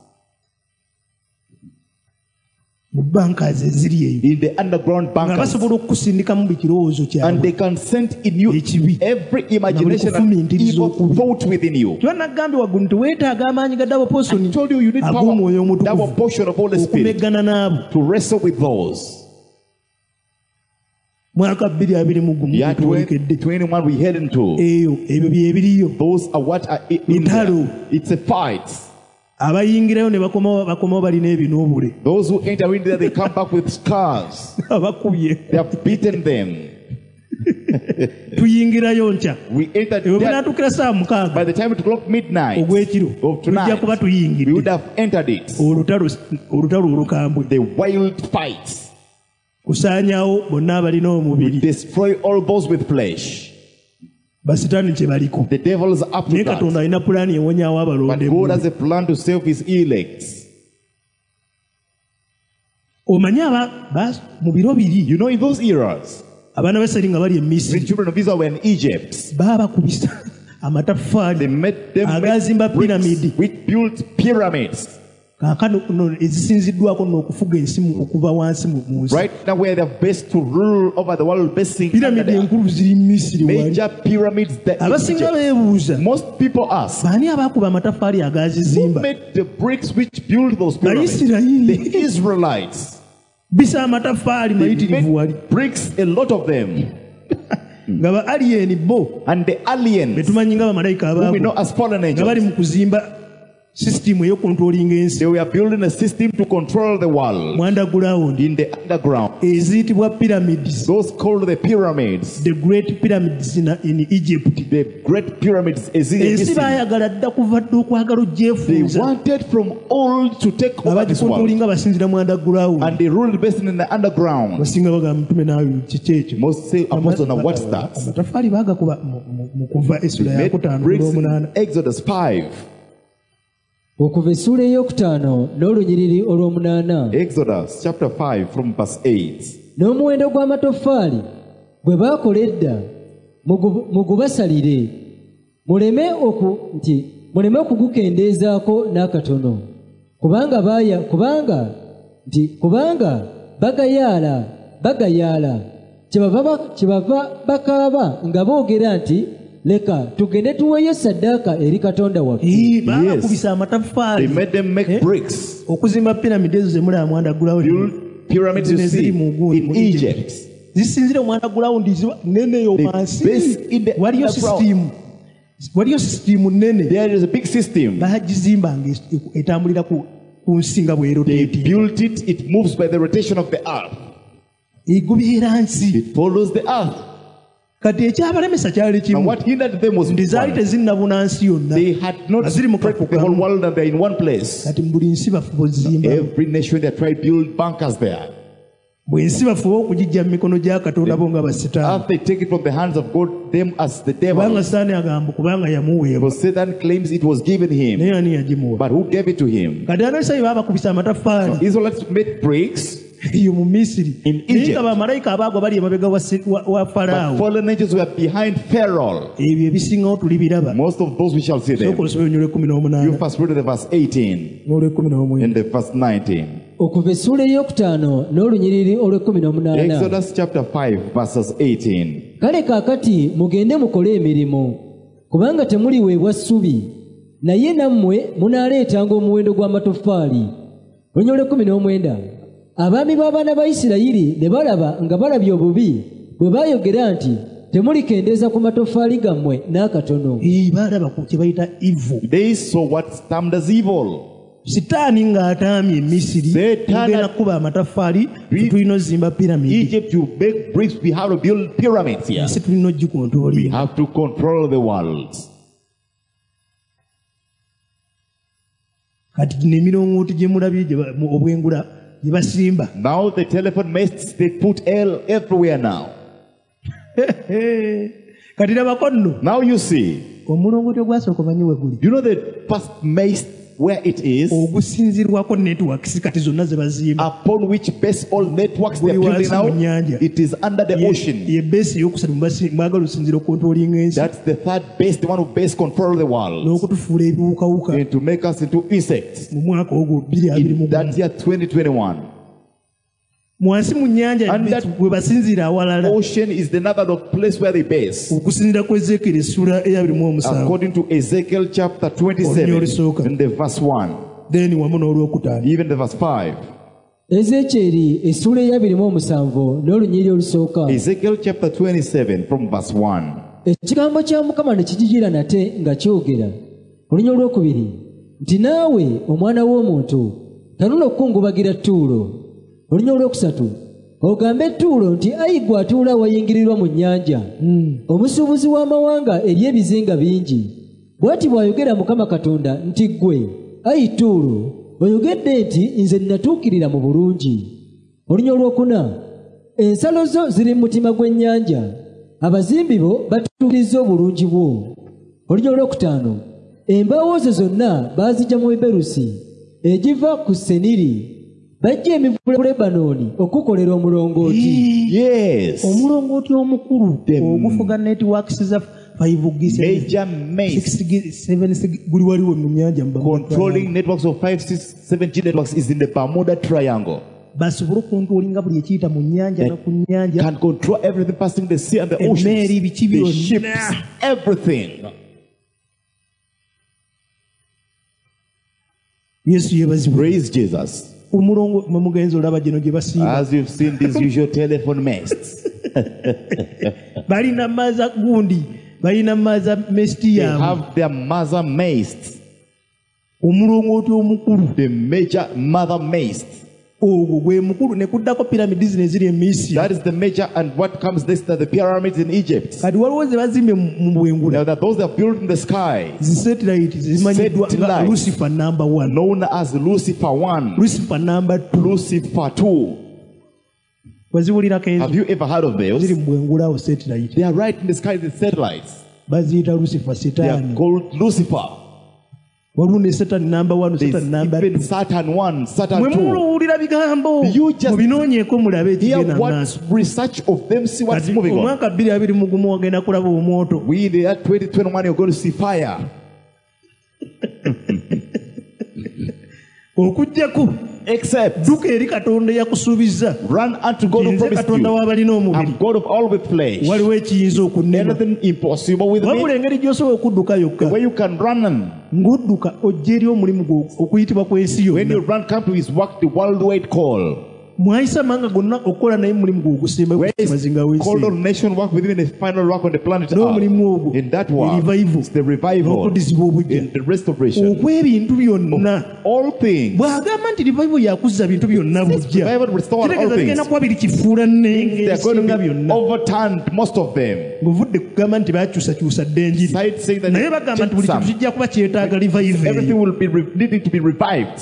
mu banka ze ziri eyo In the underground nga bunkers. basobola okukusindikamu buli kirowoozo And kyabwe they can send in you Ekibi. every imagination Na buli and kufumiitiriza evil okubi. thought within you. kiba naggambye waggulu nti weetaaga amaanyi ga double portion I told you need ag'omwoyo power, double omutukuvu portion of Holy Spirit okumeggana naabo to wrestle with those. mwaka 2021 Year tuwerekedde 2021 we head into. eyo ebyo byebiriyo Those are what are in Lutalo. there. It's a fight. abayingirayo ne bakomawo balina ebinoobule Those who enter in there, they come back with scars. abakubye They have beaten them. tuyingirayo nkya We entered ebyo there. binatukira saa By mukaaga the time it clocked midnight ogw'ekiro of tujja kuba tonight, we would tuyingidde have entered it. olutalo olukambwe The wild fight. kusaanyaawo bonna abalina We omubiri destroy all those with flesh. basitaani kye baliko The devil is up to naye katonda that. alina pulaani ewonyaawo But abalonde God has a plan to save his elect. omanyi mu biro biri You know, in those eras, abaana b'Isirayiri nga bali e the misiri children of Israel were in Egypt. baba bakubisa amataffaali They made them agazimba bricks piramidi which built pyramids. kaakano ezisinziddwako n'okufuga ensi okuva wansi mu nsi Right now, where they're best to rule over the world, basing under piramidi the enkulu ziri mu misiri wali major pyramids that in abasinga Egypt. beebuuza Most people ask, baani abaakuba amataffaali who agazizimba made the bricks which built those pyramids? Bayisirayiri. The Israelites. bisa amataffaali They mayitirivu wali made bricks, a lot of them. nga ba alien bo And the aliens, betumanyi nga bamalayika who we know abaabo as fallen nga bali angels, mu kuzimba sisitimu ey'okontrolinga ensi they were building a system to control the world mu underground in the underground. eziyitibwa pyramids, Those called the pyramids, the great pyramids in Egypt. the great pyramids, is in ensi Egypt. baayagala dda kuva dda okwagala They ogyefuuza wanted from old to take over this world, abagikontrolinga basinzira mu underground. and they ruled based in the underground. basinga bagamba mutume naawe kiki ekyo Most say, Apostle, now what's that? amatafaali baagakuba mu kuva essula Made yakutaano bricks in olw'omunaana. Exodus 5. okuva essuula ey'okutaano n'olunyiriri olw'omunaana. Exodus chapter 5 from verse 8. N'omuwendo gw'amatoffaali bwe baakola edda mugubasalire muleme okugukendeezaako n'akatono kubanga bagayaala kyebava bakaaba nga boogera nti leka tugende tuweeyo ssaddaaka eri katonda waffe. baakubisa They amatafaali made them make bricks, okuzimba piramidi ezo zemulaba mu underground build pyramids you see in Egypt. zisinzire mu underground nene yo They wansi base in the waliyo underground. sisitimu nene There is a big system. baagizimba nga etambulira ku nsi nga They bweroteeti built it, it moves by the rotation of the earth. egubeera nsi. It follows the earth. kati ekyabalemesa kyali And kimu what hindered them was nti zaali one. tezinnabuna nsi yonna They had not nga ziri mu spread kafu the whole kamu. world and they're in one place. kati mu buli nsi bafuba ozimba Every nation they tried build bunkers there. bwensi bafuba okugijja mu mikono gya katonda bo nga basitaani After they take it from the hands of God, them as the kubanga devil. sitaani agamba kubanga yamuweebwa Because Satan claims it was given him. naye ani yagimuwa. But who gave it to him? kati abaisayi baabakubisa amatafaali Israelites made bricks. eyo mu misiri In naye Egypt. nga bamalayika abaagwa bali emabega wa But falaawo. fallen angels were behind Pharaoh. ebyo ebisingawo tulibiraba. Most of those we shall see them. sooka osobola nnyo You olw'ekumi first read the verse 18 n'olw'ekumi n'omwenda. and the verse 19. okuva essuula ey'okutaano n'olunyiriri olw'ekkumi n'omunaana. Exodus chapter 5 verses 18. Kale kaakati mugende mukole emirimu kubanga temuliweebwa ssubi naye nammwe munaaleetanga omuwendo gw'amatoffaali. Olunyiriri olw'ekkumi n'omwenda. Abaami b'abaana ba Isirayiri ne balaba nga balabye obubi bwe baayogera nti temulikendeeza ku matoffaali gammwe n'akatono. baalaba ku kye bayita ivu. They saw what's termed as evil. sitaani ng'ataamye emisiri Satan tugenda kuba amatafaali tulina ozimba piramidi Egypt, you make bricks, we have to build pyramids here. ensi tulina We ogikontrolinga. have to control the world. kati n'emirongooti gye mulabye obwengula gye basimba. Now the telephone masts, they put L everywhere now. kati labako nno Now you see, omulongooti ogwasooka omanyi we guli you know the first mast where it is, ogusinzirwako networks kati zonna ze bazimba upon which base all networks they're Guli building wansi mu now, nnyanja. it is under the ocean. ye beesi ey'okusatu mwagala osinzira okontrolinga ensi That's the third base, the one who base control the world. n'okutufuula ebiwukawuka And to make us into insects. mu mwaka ogwo 2021 In that year 2021. mwansi mu nnyanja And that- we basinziira awalala Ocean is the number of place where they base. okusinziira ku Ezekiel essula eya 27 According to Ezekiel chapter Olunyiriri 27 and the verse 1, then wamu n'olwokutaano. even the verse 5. Ezekyeri essuula eya 27 n'olunyiriri olusooka. Ezekiel chapter 27 from verse 1. Ekigambo kya Mukama ne kijijira nate nga kyogera. Olunyiriri olwokubiri nti naawe omwana w'omuntu tanuna okukungubagira Ttuulo. Olunyiriri olwokusatu ogambe Ttuulo nti ayi gwe atuula awayingirirwa mu nnyanja omusuubuzi w'amawanga eri ebizinga bingi. Bw'ati bw'ayogera Mukama Katonda nti ggwe ayi Ttuulo oyogedde nti nze natuukirira mu bulungi. Olunyiriri olwokuna ensalo zo ziri mu mutima gw'ennyanja abazimbi bo batuukiriza obulungi bwo. Olunyiriri olwokutaano embaawo zo zonna baazijja mu Iberusi egiva ku Seniri bajja emivule mu Lebanooni okukolera omulongooti. Yes. omulongooti omukulu The ogufuga networks za 5G Major maze 6G guli waliwo mu nnyanja mu Bermuda controlling networks of 5, 6, 7G networks is in the Bermuda Triangle. basobole okuntrolinga buli ekiyita mu nnyanja ne ku nnyanja Can control everything passing the sea and the Emmeeri, oceans, biki the byonna. ships, everything. yesu yeebazibwe. Praise Jesus. omulongo mwe mugenzi olaba gino gye basimba As you've seen these usual telephone masts, balina maza gundi balina maza mesti They yaabwe have their mother maced, omulongooti omukulu the major mother maced. ogwo gwe mukulu ne kuddako piramidi zino eziri e Misiri. That is the major, and what comes next are the pyramids in Egypt. Kati waliwo ze bazimbye mu bwengula Now that those that are built in the sky, zi satellite zimanyiddwa nga Satellite. Lucifer number 1, known as Lucifer 1, Lucifer number 2. Lucifer 2. Waziwulirako Have ezo you ever heard of ziri those? mu bwengula awo satellite They are right in the sky, the satellites. baziyita Lucifer They are setaani. called Lucifer. Waliwo ne Satan number 1, There's Satan number 2. even Saturn 1, Saturn Mwe 2. muwulira bigambo You just mubinoonyeeko mulabe Hear ekigenda what maaso. research of them, see what's Kati moving on. omwaka 2021 wagenda kulaba omwoto. We in the year 2021, you're going to see fire. Okuggyako Except dduka eri Katonda eyakusuubiza. run unto God who Nze promised Katonda you. w'abalina omubiri. I'm God of all with flesh. Waliwo ekiyinza okunnema. Anything impossible with me. Wabula engeri gy'osobola okudduka yokka Where you can run ng'odduka ojja eri omulimu gwo okuyitibwa kw'ensi when you yonna. run, come to his work, the worldwide call. Mwayisa amanga gonna okukola naye mulimu gwo ogusemba Where ku is mazinga called w'ensi. on nation work with him in the final work on the planet N'omulimu Earth. ogwo In that work, revival it's the revival, n'okuddizibwa obujja in the restoration okw'ebintu byonna. all things. Bw'agamba nti revival yakuzza bintu byonna bujja Revival restore all kitegeeza bigenda things. kuba biri kifuula nnenge They are going to ebisinga be byonna. overturned, most of them. ng'ovudde kugamba nti bakyusakyusa dde enjiri Besides saying that naye bagamba nti buli kintu some, kijja kuba kyetaaga revival everything eyo. will be needing to be revived.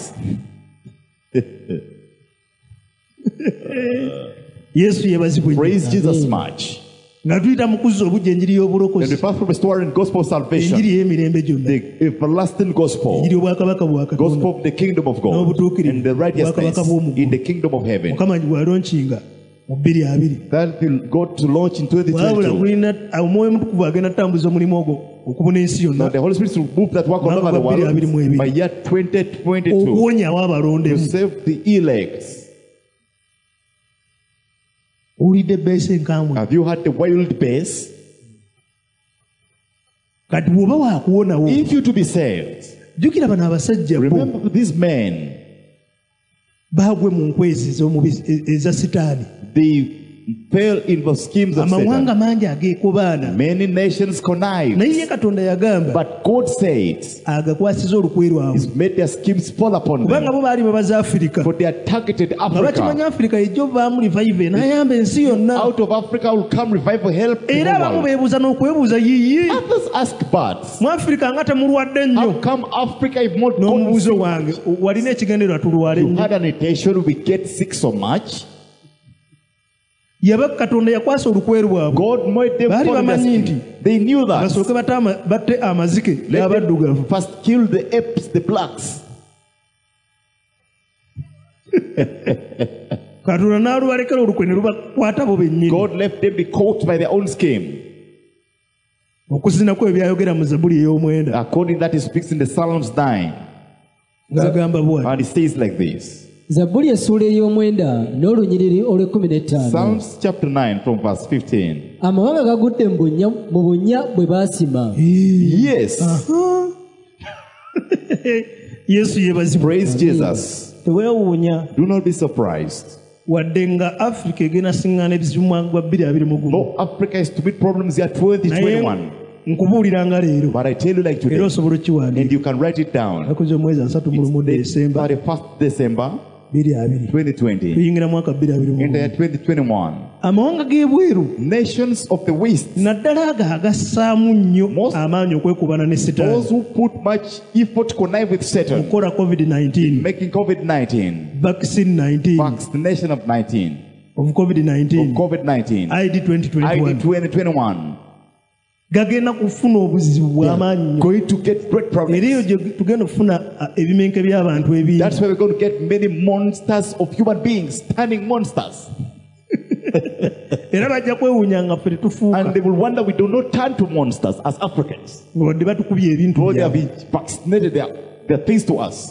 Yesu yeebazibwe Praise Jesus much. nga tuyita mu kuzza obujja enjiri And the y'obulokozi, path of restoring gospel of salvation, enjiri y'emirembe gyonna, the everlasting gospel, enjiri y'obwakabaka bwa Katonda. gospel of the kingdom of God, N'obutuukirivu, and the righteousness bwakabaka bw'omu in the kingdom of heaven. Mukama bw'alonkinga mu 2020. That will go to launch in Wabula 2022. kulina omwoyo mutukuvu agenda kutambuza omulimu ogwo okubuna ensi Now yonna the Holy Spirit will move that work all over the world by year 2022 okuwonyawo to abalondemu. save the elect. Owulidde bbeesi enkambwe. Have you had the wild bass? Kati bw'oba waakuwonawo If you to be saved, jjukira bano abasajja bo remember these men, baagwe mu nkwezi eza sitaani. they fell in the schemes of Amawanga Satan. mangi ageekobaana Many nations connived, naye ye Katonda yagamba but God said, agakwasiza olukwe lwabwe He's made their schemes fall upon kubanga them, bo baali babaza Afirika for they are targeted nga bakimanyi Africa. Afirika ejja ovaamu revive n'ayamba ensi yonna. Out of Africa will come revival, help the Era whole abamu world. beebuuza n'okwebuuza yiyi Others ask, but mu Afirika nga temulwadde nnyo. how come Africa if not God N'omubuuzo wange walina ekigendererwa tulwale you nnyo. had an intention we get sick so much? Yaba Katonda yakwasa olukwe lwabwe God made them Baali fall in their bamanyi scheme. nti They knew that. basooke batte amazike Let them n'abaddugavu. first kill the apes, the blacks. Katonda n'alubalekera olukwe ne lubakwata bo bennyini. God left them be caught by their own scheme. Okuzinako ebyayogera mu Zabbuli ey'omwenda According that he speaks in the Psalms 9. ng'agamba bw'ati. And it says like this. Zabbuli essuula ey'omwenda n'olunyiriri olw'ekumi Psalms chapter 9 from verse 15. amawanga gagudde mu bunnya bwe baasima. Yes. Yesu yeebazibwe. Praise Jesus. Teweewuunya Do not be surprised. wadde nga Afirika egenda siŋŋaana ebizibu mu mwaka gwa 2021. No, Africa is to meet problems year Naye 2021. nkubuulira nga leero But I tell you like era today, osobola okiwandiika. and you can write it down. Nakuze omwezi 31 Desemba 31st December 2020 2020. tuyingira mwaka In the 2021. year 2021. Amawanga g'ebweru Nations of the West, naddala ago agassaamu nnyo Most- amaanyi okwekubana ne those sitaani who put much effort to connive with Satan, okukola COVID-19 making COVID-19, vaccine 19 vaccination of 19, of of COVID-19 COVID-19, ID ID 2021 2021, gagenda kufuna obuzibu bw'amaanyi nnyo. going to get great Era eyo problems. gye tugenda kufuna ebimenke by'abantu ebingi. That's why we're going to get many monsters of human beings, turning monsters. Era bajja kwewuunya nga ffe tetufuuka And they will wonder we do not turn to monsters as Africans. nga wadde batukubye ebintu Though they have byabwe. been vaccinated, their things to us.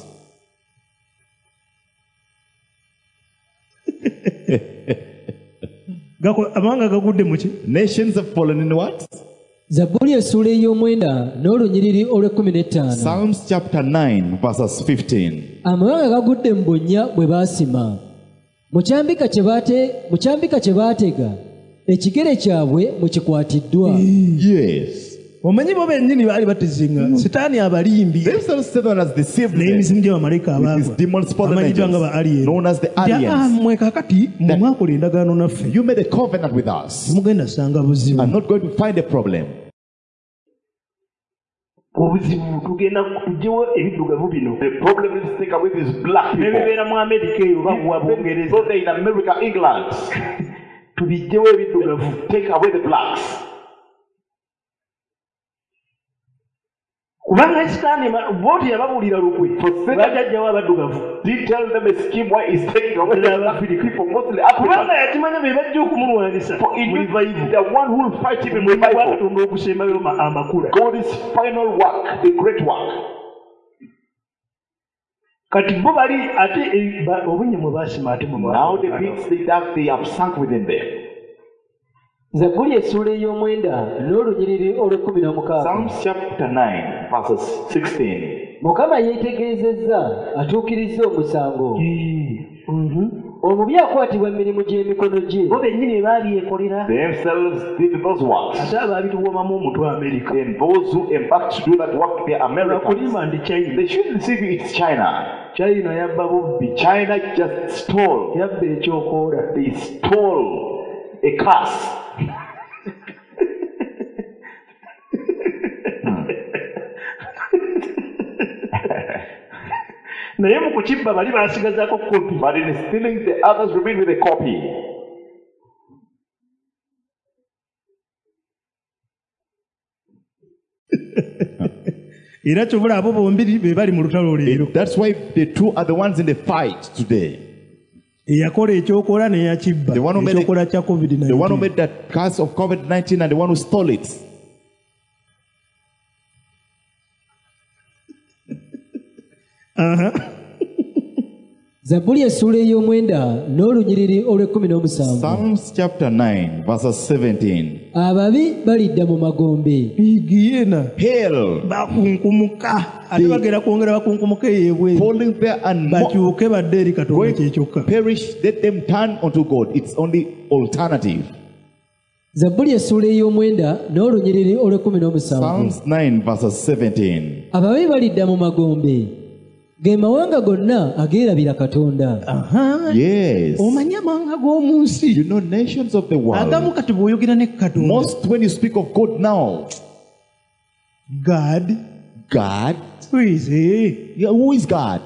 Amawanga gagudde mu ki? Nations have fallen in what? Zabbuli essuula ey'omwenda n'olunyiriri olw'ekumi. Psalms chapter 9, verses 15. amawanga gagudde mu bunnya bwe baasima. Mu kyambika kye baatega ekigere kyabwe mukikwatiddwa. Yes. omanyi bo bennyini baali batezinga sitaani abalimbi Themselves Satan has deceived them n'emizimu gy'abamalayika with his demons, fallen amanyiddwa nga angels, ba alien. known as the aliens. Mmwe kakati mwe mwakola endagaano naffe You made a covenant with us. temugenda sanga buzibu. I'm not going to find a problem. obuzibu tugenda tugyewo ebiddugavu bino The problem is to take away these black people. nebibeera mu amerika eyo babuwa bungereza So they're in America, England. tubijjewo ebiddugavu. Take away the blacks. kubanga sitaani booti yababuulira lukwe bajajjawo abaddugavu Did tell them a scheme why he's taking away the black people, mostly kubanga Africans. yakimanya be bajja okumulwanyisa For in mu revival. the one who will fight him in revival. Katonda okusembayo amakula. God's final work, the great work. kati bo bali ate obunye mwe baasima ate Now the pits they have sunk within them. Zabbuli essula ey'omwenda n'olunyiriri olw'ekumi Psalms chapter 9, verses 16. Mukama yeetegeezezza atuukiriza omusango. Omubi akwatibwa emirimu gy'emikono gye. bo bennyini baalyekolera Themselves did those works. ate abaabituwomamu omutwe Amerika. And those who embarked to do that work, they are Americans. Bakulima ndi China. They shouldn't deceive you, it's China. China yabba bubbi. China just stole. Yabba ekyokoola. They stole a curse. naye mu kukibba bali baasigazaako kopi. But in stealing, the others remain with a copy. era kyobula abo bombi be bali mu lutalo leero. That's why the two are the ones in the fight today. eyakola ekyokola n'eyakibba The one who made ekyokola kya COVID-19. The one who made that curse of COVID-19 and the one who stole it. Zabbuli essula ey'omwenda n'olunyiriri olw'ekumi. Psalms chapter 9, verses 17. Ababi balidda mu magombe. Higiyena Hail, bakunkumuka ate bagera kwongera bakunkumuka eyeebwe falling there and bakyuke badde eri Katonda kyekyokka. perish, let them turn unto God. It's only alternative. Zabbuli essula ey'omwenda n'olunyiriri olw'ekumi. Psalms 9, verses 17. Ababi balidda mu magombe. Ge mawanga gonna ageerabira Katonda. Yes. Omanyi amawanga g'omu nsi You know, nations of the agamu world, kati bw'oyogera ne Katonda. most when you speak of God now, God God, who is he? yeah, who is God?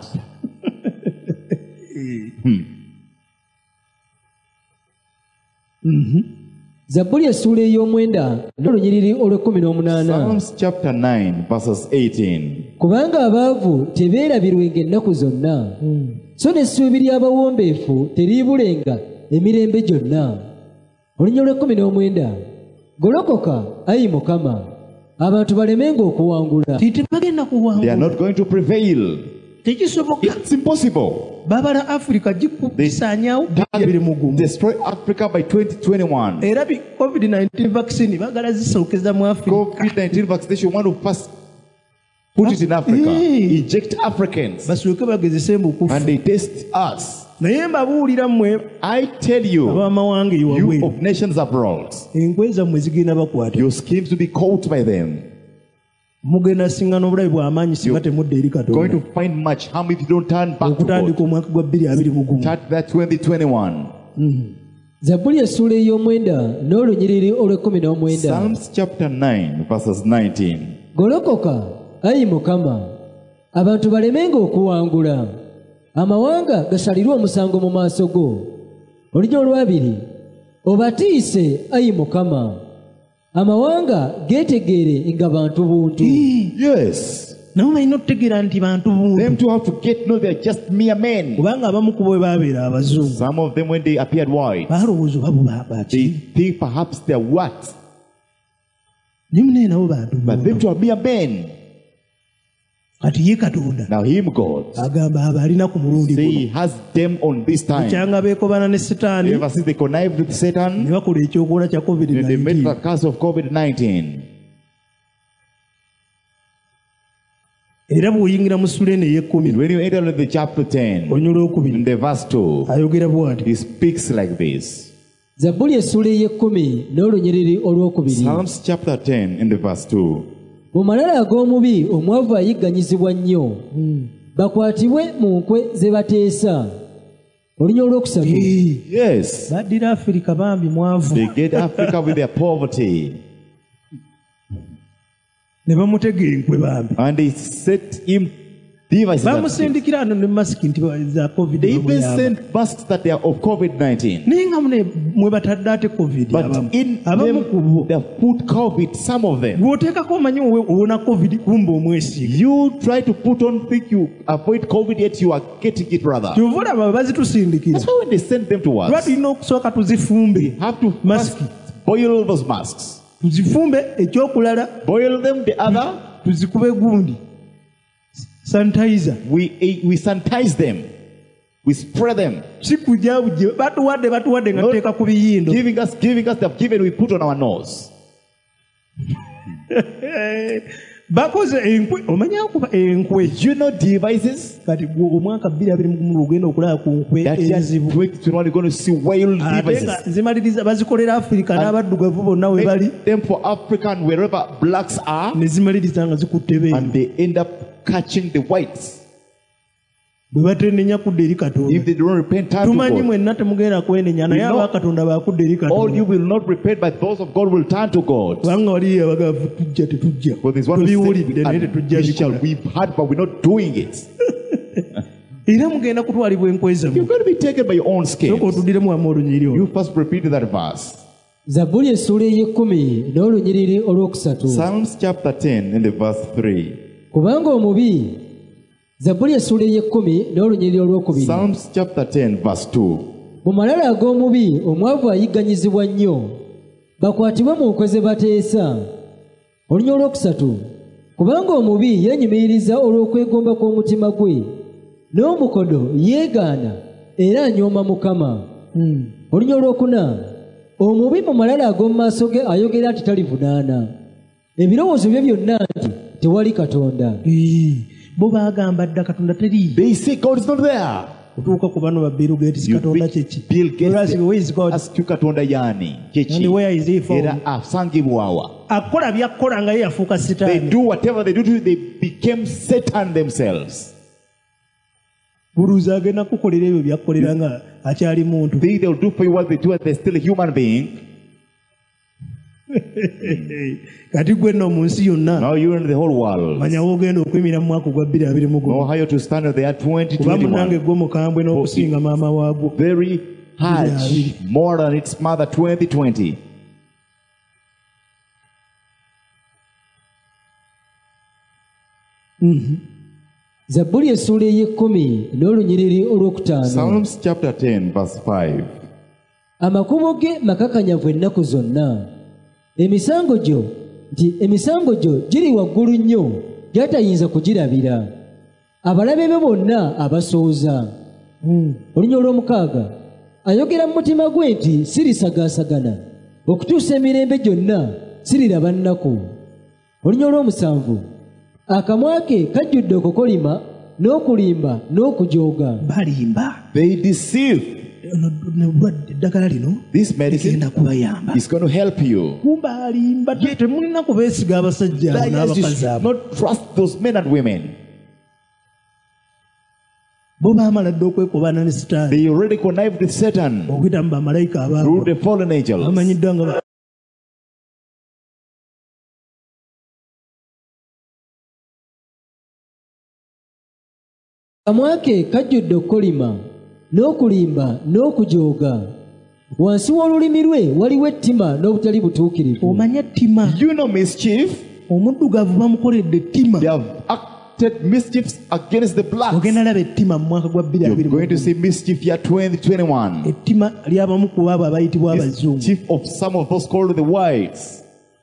Zabbuli essula ey'omwenda n'olunyiriri olw'ekumi. Psalms chapter 9, verses 18. Kubanga abaavu tebeerabirwenga ennaku zonna, so n'essuubi ly'abawombeefu teriibulenga emirembe gyonna. Olunya olw'ekumi. Golokoka, ayi Mukama, abantu balemenga okuwangula. Titebagenda They are kuwangula. not going to prevail. Tekisoboka. It's impossible. Babala Africa gisaanyaawo biri mu gumu. Destroy Africa by 2021. Era COVID-19 vaccine bagala zisookeza mu Africa. COVID-19 vaccination, want to first put it in Africa. Yeah. Eject Africans. Basooke bagezese And mbukufu. they test us. Naye mbabuulira mmwe I tell you, ab'amawanga you ewabweru of nations abroad, enkwe zammwe zigenda bakwata. your schemes will be caught by them. Mugenda singa n'obulabe bw'amaanyi singa temudda eri Going Katonda. to find much harm if you don't turn back to Okutandika God. omwaka gwa 2021. Start that 2021. Zabbuli essula ey'omwenda n'olunyiriri olw'ekumi. Psalms chapter 9, verses 19. Golokoka, ayi Mukama, abantu balemenga okuwangula. Amawanga gasalirwe omusango mu maaso go. Olunya olwabiri. Obatiise, ayi Mukama, amawanga geetegeere nga bantu buntu. Yes. Nabo balina okutegeera nti bantu buntu. Them too have to get know they're just mere men. Kubanga abamu ku bo baabeera abazungu. Some of them, when they appeared white, Balowooza oba bo they baki. think perhaps they're what? Naye munaye nabo bantu But buntu. them too are mere men. Kati ye Katonda Now him, God, agamba abo alina ku mulundi say guno. he has them on this time. Kyanga beekobana ne Setaani Ever since they connived with ne Satan, bakola ekyokola kya they made the COVID-19. curse of COVID-19. Era bw'oyingira mu Sulene ey'ekkumi And when you enter into the chapter 10, olunya olwokubiri in the verse 2, ayogera bw'ati. he speaks like this. Zabbuli essula ey'ekkumi n'olunyiriri olwokubiri. Psalms chapter 10 and the verse 2. Mu malala ag'omubi omwavu ayigganyizibwa nnyo, bakwatibwe mu nkwe ze bateesa. Olunya olwokusatu. Yes. Baddira Africa bambi mwavu. They get Africa with their poverty. Ne bamutega enkwe bambi. And they set him devices. Bamusindikira ano ne masiki nti za COVID. They even sent masks that they are of COVID-19. Ninga mwe batadde ate COVID. But in them, they have put COVID, some of them. Bw'oteekako omanyi owona COVID kumba omwesiga. You try to put on, think you avoid COVID, yet you are getting it rather. Kyova olaba bazitusindikira. That's why when they send them to Lwa us, tulina okusooka tuzifumbe. we have to Masiki. boil those masks. Tuzifumbe ekyokulala. Boil them, the other, Tuzikube gundi. Sanitizer. we sanitize them. We spray them. Sikujabuje batuwadde nga tuteeka ku biyindo. Giving us, they've given, we put on our nose. Bakoze enkwe omanya kuba enkwe. You know devices Kati omwaka 2023 ogenda okulaba ku nkwe that you enzibu. are going to see wild devices. Zimaliriza bazikolera Africa n'abaddugavu bonna we bali. Make them for Africa and wherever blacks are, Ne zimaliriza nga zikutte beeyi. and they end up catching the whites. Bwe batennenya kudda eri Katonda. If they don't repent, turn to Tumanyi God. mwenna temugenda kwenenya naye aba Katonda bakudda eri All you Katonda. will not repent, but those of God will turn to God. Kubanga wali abagavu tujja tetujja. For this one who Tubiwulidde naye said, tetujja "We shall bikola. we've heard, but we're not doing it." Era mugenda kutwalibwa enkwe You're zammwe. going to be taken by your own Sooka scales. otuddiremu wamu olunyiri olwo. You first repeat that verse. Zabbuli essula ey'ekkumi n'olunyiriri olwokusatu. Psalms chapter 10 and the verse 3. Kubanga omubi. Zabbuli essula ey'ekkumi n'olunyiriri olwokubiri. Psalms chapter 10 verse 2. Mu malala ag'omubi omwavu ayigganyizibwa nnyo, bakwatibwe mu nkwe ze bateesa. Olunya olwokusatu. Kubanga omubi yeenyumiririza olw'okwegomba kw'omutima gwe, n'omukodo yeegaana era anyooma Mukama. Olunya olwokuna. Omubi mu malala ag'omu maaso ge ayogera nti talivunaana. Ebirowoozo bye byonna nti tewali Katonda. Bo bagamba dda Katonda teri. They say God is not there. Otuuka ku bano ba Bill Gates Katonda kyeki. Bill Gates, Where is God? ask you Katonda yani. And where is he from? Era asangibwawa. Akola byakkola nga ye yafuuka They sitaani. do whatever they do, they became Satan themselves. Buluuzi agenda kukolera ebyo byakkolera nga akyali muntu. They'll do for you what they do and they're still a human being. Kati gwe nno mu nsi yonna. Now you're in the whole world. Manya woogenda okwemira mu mwaka gwa 2021. Know how to stand at the year Kuba munange 2021. gwe mukambwe n'okusinga maama waagwo. Very hard. More than its mother 2020. Zabbuli essula ey'ekkumi n'olunyiriri olwokutaano. Psalms chapter 10 verse 5. Amakubo ge makakanyavu ennaku zonna. Emisango gyo giri waggulu nnyo gy'atayinza kugirabira. Abalabe be bonna abasooza. Olunya olw'omukaaga. Ayogera mu mutima gwe nti sirisagaasagana. Okutuusa emirembe gyonna siriraba nnaku. Olunya olw'omusanvu. Akamwa ke kajjudde okukolima n'okulimba n'okujooga. Balimba. They deceive. Eddagala lino This medicine ligenda kubayamba. is going to help you. Kumba alimba. Temulina kubeesiga abasajja abo Liars, you n'abakazi should abo. not trust those men and women. Bo baamala dde okwekobana ne sitaani. They already connived with Satan Okuyita mu bamalayika through abaabo. the fallen angels. Bamanyiddwa nga Akamwa ke kajjudde okukolima n'okulimba n'okujooga. Wansi w'olulimi lwe waliwo ettima n'obutali butuukirivu. omanya ttima. You know mischief. Omuddugavu bamukoledde ettima. They have acted mischiefs against the blacks. Ogenda laba ettima mu mwaka gwa You're going to 2021. see mischief year 2021. Ettima ly'abamu ku abo abayitibwa abazungu. Mischief of some of those called the whites.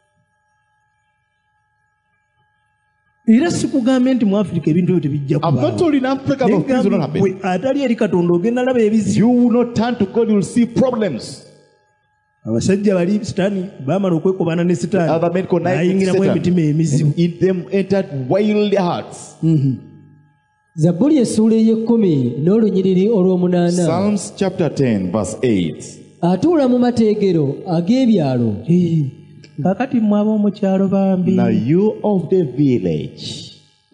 Era sikugambye nti mu Africa ebintu ebyo tebijja I'm not kubaawo. told in Africa those things will not happen. Gwe atali eri Katonda ogenda laba ebizibu. You will not turn to God, you will see problems. Abasajja bali sitaani baamala okwekobana ne sitaani. Other men connived with Nayingiramu emitima Satan. emizibu. And in them entered wild hearts. Zabbuli essula ey'ekkumi n'olunyiriri olw'omunaana. Psalms chapter 10 verse 8. atuula mu mateegero ag'ebyalo. Kakati mmwe ab'omu kyalo bambi. Now you of the village.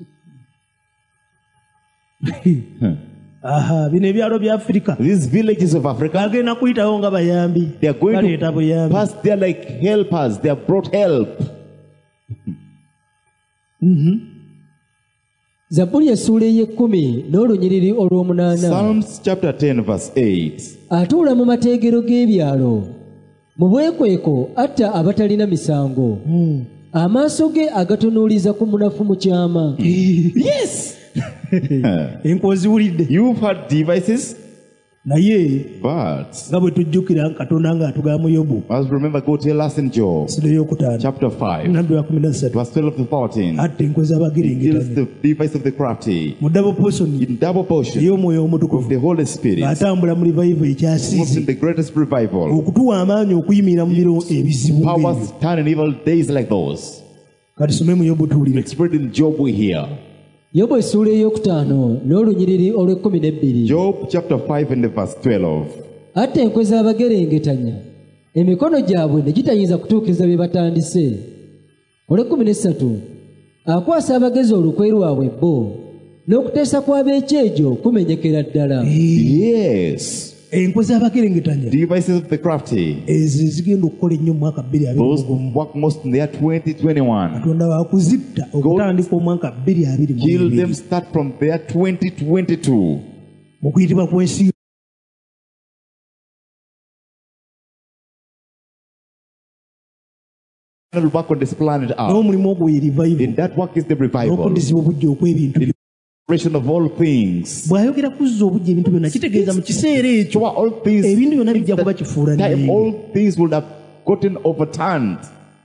Aha, bino ebyalo bya Africa. These villages of Africa, Bagenda kuyitawo nga bayambi. they are going Baleeta to buyambi. pass. They are like helpers. They have brought help. Zabbuli essuula ey'ekkumi n'olunyiriri olw'omunaana. Psalms chapter 10 verse 8. Atuula mu mateegero g'ebyalo. Mu bwekweko atta abatalina misango. Amaaso ge agatunuuliza ku munafu mu kyama. Yes. Enkoziwulidde. You've had devices, Naye but nga bwe tujjukira Katonda ng'atugamba mu Yobu. as remember, go tell us in Job Essula ey'okutaano. chapter 5 Nnabbi wa 13. verse 12 to 14. Atta enkozi Kills abagerengetanya. the device of the crafty Mu double portion in double portion ey'omwoyo of omutukuvu. the Holy Spirit. Atambula mu revival Moves in ekyasiize. the greatest revival. Okutuwa amaanyi okuyimirira mu biro ebizibu ng'ebyo. Powers turn in evil days like those. Kati some mu Yobu tuwulire. It's written in Job we hear. Yobu essuula ey'okutaano n'olunyiriri olw'ekkumi. Job chapter 5 and the verse 12. Atta enkozi abagerengetanya, emikono gyabwe ne gitayinza kutuukiriza bye batandise. Olw'ekkumi. Akwasa abagezi olukwe lwabwe bo, n'okuteesa kw'ab'ekyejo kumenyekera ddala. Yes. Enkozi abagerengetanya. Devices of the crafty. Ezo zigenda okukola ennyo mu mwaka Those 2021. work most in the year 2021. Katonda wakuzitta okutandika omwaka 2022. Kill them start from the year 2022. Mu kuyitibwa kw'ensi Work on this planet Earth. n'omulimu ogwo ye revival. In that work is the revival. N'okuddizibwa obujja okw'ebintu byonna. Restoration of all things. Bw'ayogera kuzza obujja ebintu byonna kitegeeza mu kiseera ekyo Sure, all things. ebintu byonna bijja kuba kifuula Time, nnyingi. all things would have gotten overturned.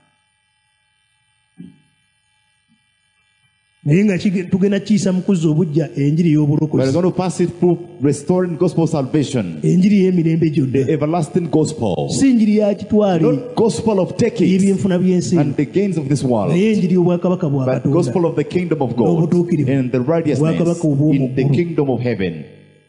Naye nga tugenda kiyisa mu kuzza obujja enjiri We're y'obulokozi, going to pass it through restoring gospel salvation, enjiri y'emirembe gyonna, the everlasting gospel, si enjiri ya kitwale not gospel of taking y'ebyenfuna by'ensi, and the gains of this world, naye enjiri y'obwakabaka bwa but Katonda gospel of the kingdom of God n'obutuukirivu and the righteousness in the kingdom of heaven.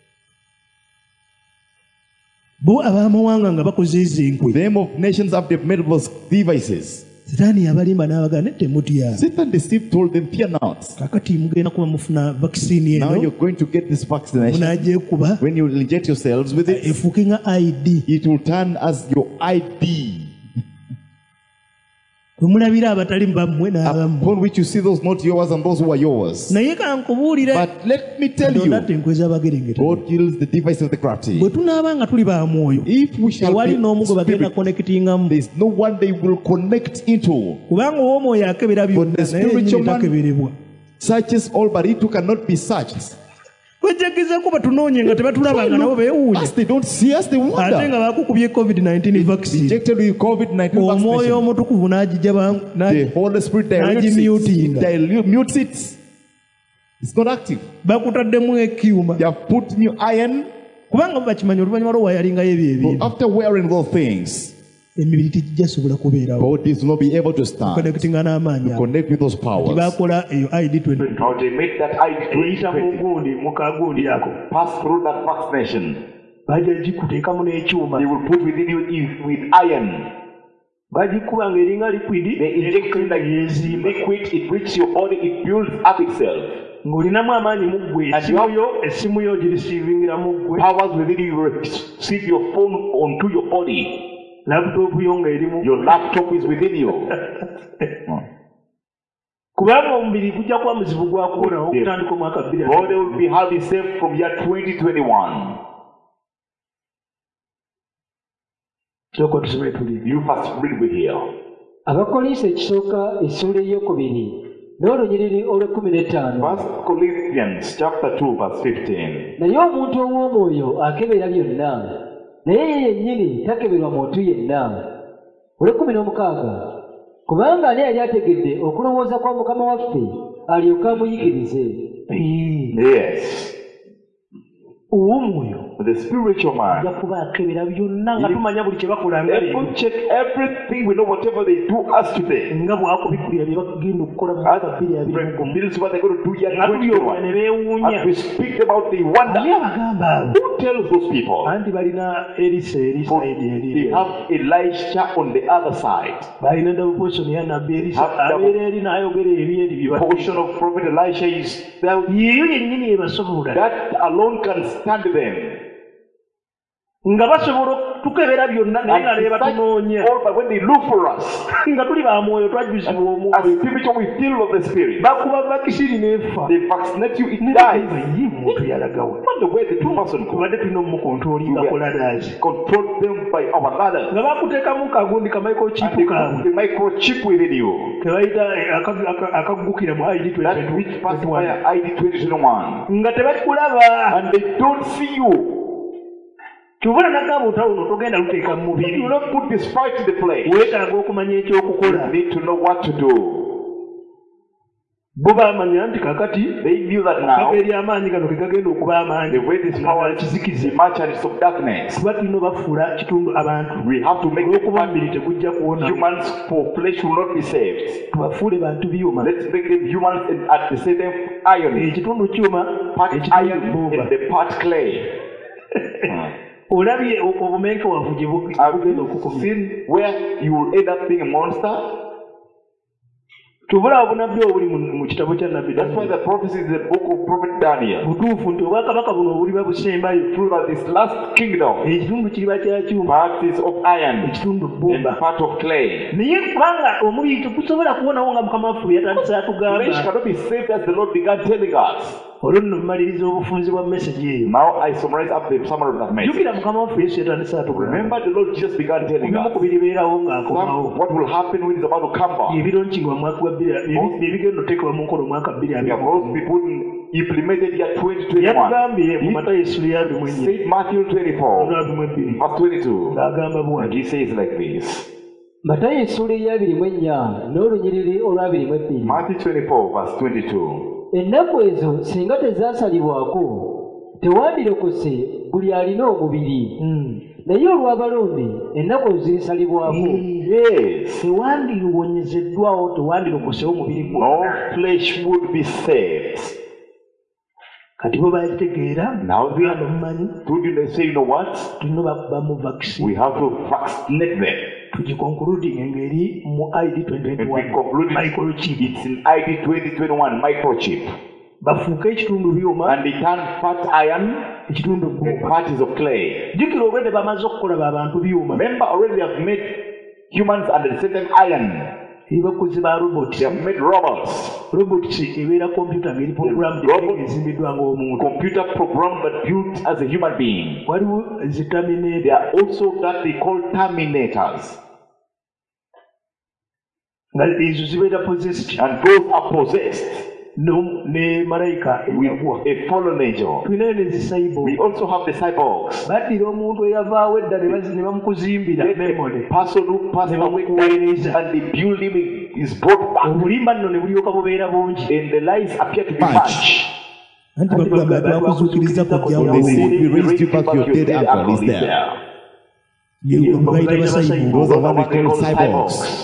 bo ab'amawanga nga bakoze ezo enkwe. Them of nations have made those devices. Sitaani yabalimba n'abagamba temutya, Satan deceived, told them, fear not. kakati mugenda kuba mufuna vakisiini Now eno you're going to get this vaccination. munagyekuba When you inject yourselves with it, efuuke nga ID. it will turn as your ID, Bwe mulabira abatali bammwe n'abammwe. upon which you see those not yours and those who are yours. Naye kankubuulire, But let me tell Katonda you, atta enkozi abagerengetanya. God kills the device of the crafty. Bwe tunaaba nga tuli ba mwoyo, If we shall tewali be n'omu gwe bagenda spirit, konekitingamu, there is no one they will connect into. kubanga ow'omwoyo akebera byonna But the naye spiritual yennyini man- takeberebwa. Searches all, but it too cannot be searched. Bajjagizaako batunoonye nga tebatulaba nga nabo beewuunya, As they don't see us, they ate wonder. nga bakukubye COVID-19 vaccine. Injected with COVID-19 Omwoyo vaccination. omutukuvu n'agijja The Holy Spirit dilutes it. Nagimuting. It mutes it. It's not active. bakutaddemu ekyuma, They have put new iron. kubanga bakimanyi oluvannyuma lw'owayalingayo ebyo But ebintu after wearing those things, emibiri tegijjasobola kubeerawo bodies will not be able to stand. konekitinga n'amaanyi ago. Connect with those powers. Bakola eyo ID 20 How they make that ID eyita mu gundi mu kagundi ako, pass through that vaccination. bajja gikuteekamu n'ekyuma, They will put within you with iron. bagikuba ng'eringa liquidi, They inject it like liquid. It reaches your body. It builds up itself. ng'olinamu amaanyi mu ggwe, essimu yo girisiivingira mu ggwe, Powers within you receive your phone onto your body. laputopu yo ng'eri mu Your laptop is within you. kubanga omubiri gujja kuba muzibu gwa kuwonawo okutandika omwaka 2. Body will be hardly safe from year 2021. Sooka tusome tuli. You first read with here. Abakolinso ekisooka essuula ey'okubiri n'olunyiriri olw'ekkumi. 1 Corinthians chapter 2 verse 15. Naye omuntu ow'omwoyo akebera byonna, naye ye yennyini takeberwa muntu yenna. Olw'ekkumi. Kubanga ani yali ategedde okulowooza kwa Mukama waffe alyoke amuyigirize. Yes. Ow'omwoyo The spiritual man. ajja kuba akebera byonna nga tumanya buli kye bakola nga They will check everything. We know whatever they do us today. nga bwakubikulira bye bagenda okukola mu mwaka 2021. This is what they're going to do year nga tulyoka ne 2021. beewuunya. As we speak about the Ani wonder. abagamba abo? Who Lord tells those people, anti balina Elisa for they have Elisha on the other side. balina double portion ya nabbi Elisa abeera eri n'ayogera ebyeri bibadde Portion of Prophet Elisha is there. yeeyo yennyini ebasobola That alone can stand them. nga basobola tukebera byonna naye nga ne batunoonya But when they look for us, nga tuli ba mwoyo twajjuzibwa as omwoyo spiritual, we feel of the Spirit. bakuba bakisiri n'efa They vaccinate you, it dies. ye muntu yalagawa Not the way the two person could kubadde tulina omukontrolinga koladazi control them by our ladders. nga bakuteekamu kagundi ka And microchip they kaabwe put the microchip within you. kebayita akaggukira mu ID That which passes 2021 via ID 2021. nga tebakulaba And they don't see you. kyobula nagamba otawuno togenda luteeka mu You mubiri do not put this fight in the place. weetaaga okumanya ekyokukola You need to know what to do. bo baamanya nti kakati They knew that kaka now eri amaanyi gano kegagenda okuba amaanyi the way this power is kizikize much and it's of darkness. kuba tulina bafuula kitundu abantu We have to make the olwokuba omubiri tegujja kuwona humans for flesh will not be saved. tubafuule bantu byuma Let's make them humans and at the same time iron. ekitundu kyuma Part ekitundu iron bumba and the part clay. olabye obumenkewavu gye Have bugenda you okukomera seen where you will end up being a monster? tubula obunabbi obuli mu kitabo kya nabbi That's why the prophecy is the book of Prophet Daniel. butuufu nti obwakabaka buno obuliba busembayo Through that this last kingdom, ekitundu kiriba kya kyuma part is of iron ekitundu and bbumba part of clay. naye kubanga omubiri tegusobola kuwonawo nga mukama waffe yatandise Flesh atugamba cannot be saved as the Lord began telling us. olwo nno mmaliriza obufunzi bwa mesagi eyo Now I summarize up the summary of that message. jjukira mukama waffe yesu yatandise atugamba Remember the Lord Jesus began telling ebimu ku us biribeerawo ng'akomawo what will happen when He's about to come back. ebironkingwa mu mwaka gwa ebigenda oteekebwa mu nkola omwaka We are supposed to be put implemented year 2021. yatugambye mu matayo essula ya He 24 said Matthew 24, verse 22. ng'agamba And bwati He says like this. matayo essula eya 24 n'olunyiriri olwa 22. Matthew 24, verse 22. ennaku ezo singa tezaasalibwako tewandirokose buli alina omubiri naye olw'abalonde ennaku zirisalibwako Yes. tewandiwonyezeddwawo tewandirokosewo omubiri No gwonna flesh would be saved. kati bo bakitegeera Now they ano mumanyi they say, you know what? tulina bamu vaccine We have to vaccinate them. tugikonkuludinga ngeri mu ID And we 2021 conclude microchip it's in ID 2021 microchip. bafuuke ekitundu byuma And they turn part iron ekitundu and bbumba part is of clay. jjukira obwedde bamaze okukola abantu byuma Remember, already they have made humans and the same iron. ebakozi ba robot They have made robots. robots ebeera computer ngeri program Robot- ezimbiddwa ng'omuntu Computer program but built as a human being. waliwo There zitaminate are also that they call terminators. nga ezo zibeera possessed And those are possessed ne malayika eyagwa with a fallen angel. tulinayo ne zisaibo We also have the cyborgs. baddira omuntu eyavaawo edda ne bamukuzimbira Get memory a person who passed away and they build him, is brought back. obulimba nno ne bulyoka bubeera bungi And the lies appear to be Much. much. anti bagamba twakuzuukiriza kujja They say, we raised you back, your dead uncle is there. bayita basaibo Those are what we call cyborgs.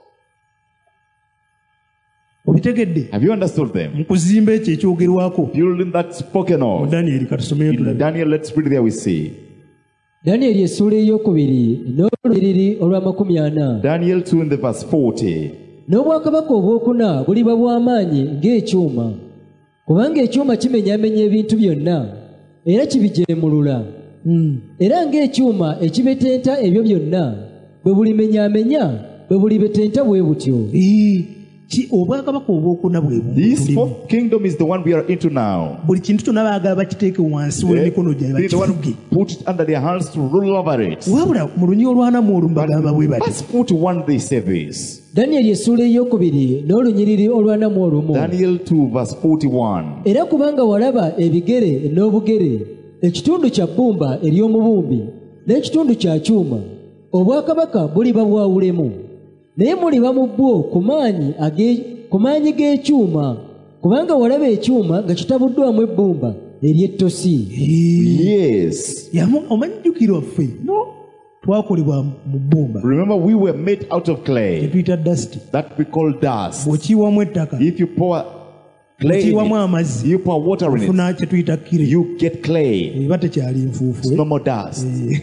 obitegedde Have you understood them? mu kuzimba ekyo ekyogerwako Building that spoken mu of. danyeri katusomeyo In tulabe Daniel, let's read there we see. danyeri essula eyokubiri n'olunyiriri olwa 40. Daniel 2 in the verse 40. n'obwakabaka obwokuna buliba bw'amaanyi ng'ekyuma kubanga ekyuma kimenyaamenya ebintu byonna era kibijeemulula era ng'ekyuma ekibetenta ebyo byonna bwe bulimenyaamenya bwe bulibetenta bwe butyo. obwakabaka obwokuna bwe This fourth kingdom is the one we are into now. buli kintu kyonna baagala bakiteeke wansi w'emikono gyabwe They the one bakifuge who put it under their hands to rule over it. wabula mu lunyi olwanamu olu mbagamba bwe bati Verse 41 they say this. danyeri essula eyokubiri n'olunyiriri olwa 41. Daniel 2 verse 41. era kubanga walaba ebigere n'obugere ekitundu kya bbumba ery'omubumbi n'ekitundu kya kyuma obwakabaka buliba bwawulemu naye muliba mu bwo ku maanyi g'ekyuma kubanga walaba ekyuma nga kitabuddwamu ebbumba ery'ettosi. Yes. omanyijjukirwa ffe twakolebwa mu bbumba Remember, we were made out of clay etuyita dust that we call dust. bw'okiiwamu ettaka If you pour clay in okiyiwamu amazzi it. You pour water in ofuna it. kye tuyita kire You get clay. eba tekyali nfuufu It's no more dust.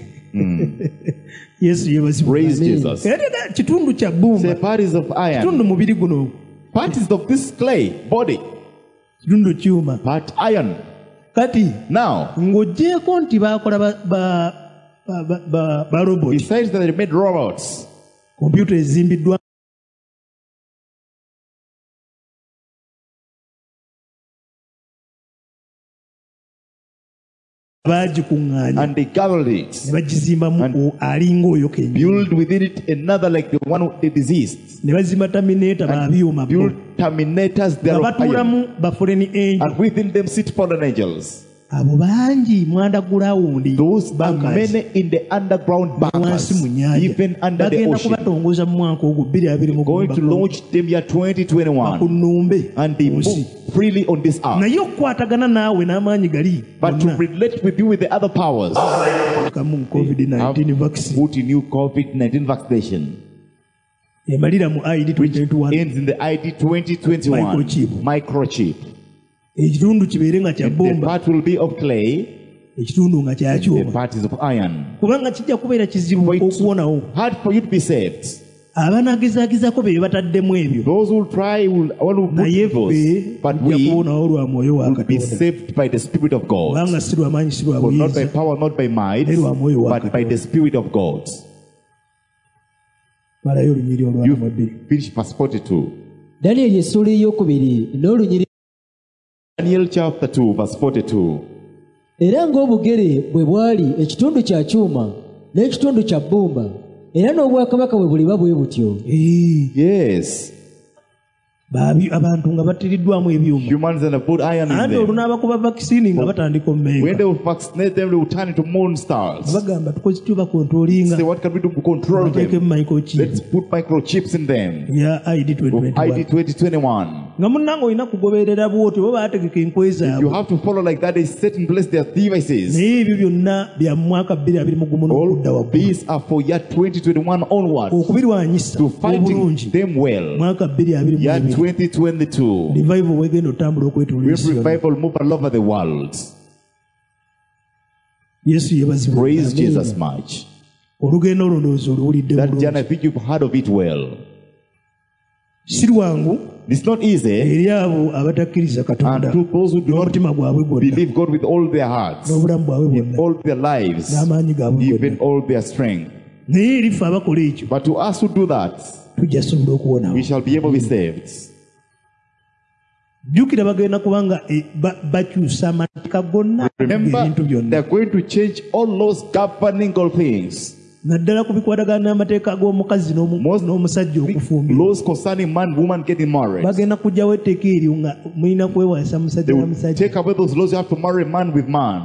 yesu yebazibwa Praise Jesus. era kitundu kya Say bbumba parties of iron. kitundu mubiri guno Parties of this clay body. kitundu kyuma Part iron. kati Now, ng'oggyeko nti baakola ba robot besides that they made robots, kompyuta ezimbiddwa baagikuŋŋaanya and they gathered ne it, bagizimbamu alinga oyo kennyini build within it another like the one with the diseased, ne bazimba terminator babyuma build terminators nga thereof iron, batuulamu bafuleni angel and within them sit fallen angels. abo bangi mwanda gulawundi Those are many in the underground wansi bunkers, mu nnyanja even under the bagenda ocean. kubatongoza mu mwaka ogwo 2020 Going to launch them year 2021, ku nnumbe and they move freely on this earth. naye okukwatagana naawe n'amaanyi gali But to relate with you with the other powers, kamu covid-19 vaccine put in new COVID-19 vaccination, emalira mu id 2021 ends in the ID 2021 Microchip. microchip. ekitundu kibeere nga kya The bomba part will be of clay, ekitundu nga the kyakyuma part is of iron. kubanga kijja kubeera kizibu okuwonawo Hard for you to be saved. abanaagezaagezako be bataddemu ebyo Those who try will put naye those, ffe but tujja we kuwonawo lwa mwoyo wa will be katonda saved by the Spirit of God. kubanga si lwa maanyi si lwa For not by buyinza power, not by might, Naye lwa mwoyo wa but by Katonda. the Spirit of God. malayo olunyiri olwana mu bbiri Finish verse 42. danyeri essuula eyokubiri n'olunyiri. Daniel chapter 2, verse 42. Era ng'obugere bwe bwali ekitundu kya kyuma n'ekitundu kya bbumba, era n'obwakabaka bwe buliba bwe butyo. Yes. abantu nga batiriddwamu ebyuma Humans and put iron in anti them. olunabakuba vakisini nga batandika When omumenga they will vaccinate them, they will turn into moon stars. bagamba tukoze kityo bakontrolinga Say, what can we do to control bateekemu them? microchip Let's put microchips in them. ya id Of 2021 ID 2021. nga munnanga olina kugoberera bwoti oba baategeka enkwe You zaabwe have to follow like that. They set in place their devices. naye ebyo byonna bya mwaka 2021 n'okudda All waggulu these are for year 2021 onwards. okubirwanyisa To fighting obulungi them well. mwaka Year 2022 2022. revival wegenda otambula okwetulula With ensi yonna. revival move all over the world. yesu yebazibwa Praise Jesus much. olugendo olwo ndowooza oluwulidde That bulungi journey, I think you've heard of it well. si lwangu It's not easy. eri abo abatakkiriza katonda And to those who do not n'omutima gwabwe gwonna believe God with all their hearts, n'obulamu bwabwe bwonna all their lives, n'amaanyi gaabwe even gonna all their strength. naye erife abakola ekyo But to us who do that, tujja sobola okuwonawo we shall be able to be saved. jjukira bagenda kubanga bakyusa amateeka gonna Remember, ebintu byonna they're going to change all laws governing all things. naddala ku bikwatagana n'amateeka g'omukazi n'omusajja okufumbirwa Laws concerning man, woman getting married. bagenda kujjawo etteeka eryo nga mulina kwewasa They musajja na will musajja take away those laws. You have to marry man with man,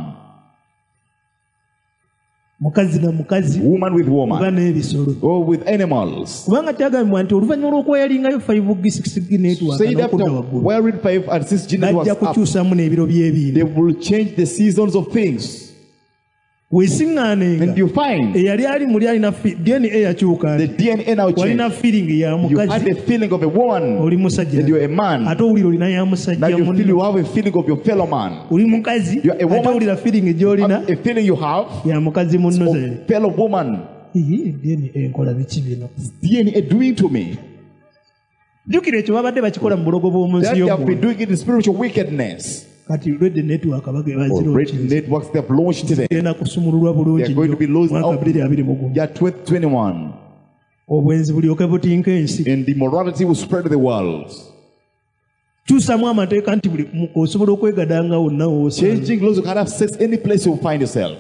mukazi na mukazi woman with oba woman, n'ebisolo or with animals. kubanga kyagambibwa nti oluvannyuma lw'okweyalingayo 5 network Said n'okudda after waggulu wearing 5 and 6 genitals najja was up, kukyusamu n'ebiro by'ebintu they will change the seasons of things. weesiŋŋaanenga And you find eyali ali muli alina dna yakyuka the DNA now walina changed. feeling ya You had mukazi the feeling of a woman, oli musajja and you're a man. ate owulira olina ya Now musajja you feel munno you have a feeling of your fellow man. oli mukazi You are a woman. ate owulira feeling gy'olina A feeling you have ya mukazi munno of ze fellow woman. dna enkola biki bino DNA doing to me. jjukira ekyo babadde bakikola mu bulogo bw'omu That nsi they have been y'oggulu doing it in spiritual wickedness. kati red network Already bazirogenda networks they have launched today. kusumululwa They bulungi are going to be nnyo lost mwaka out 2021 year 2021. obwenzi bulyoke butinka ensi And immorality will spread to the world. kyusamu amateeka nti buli osobola okwegadanga wonna woosa Changing laws, you can have sex any place you find yourself.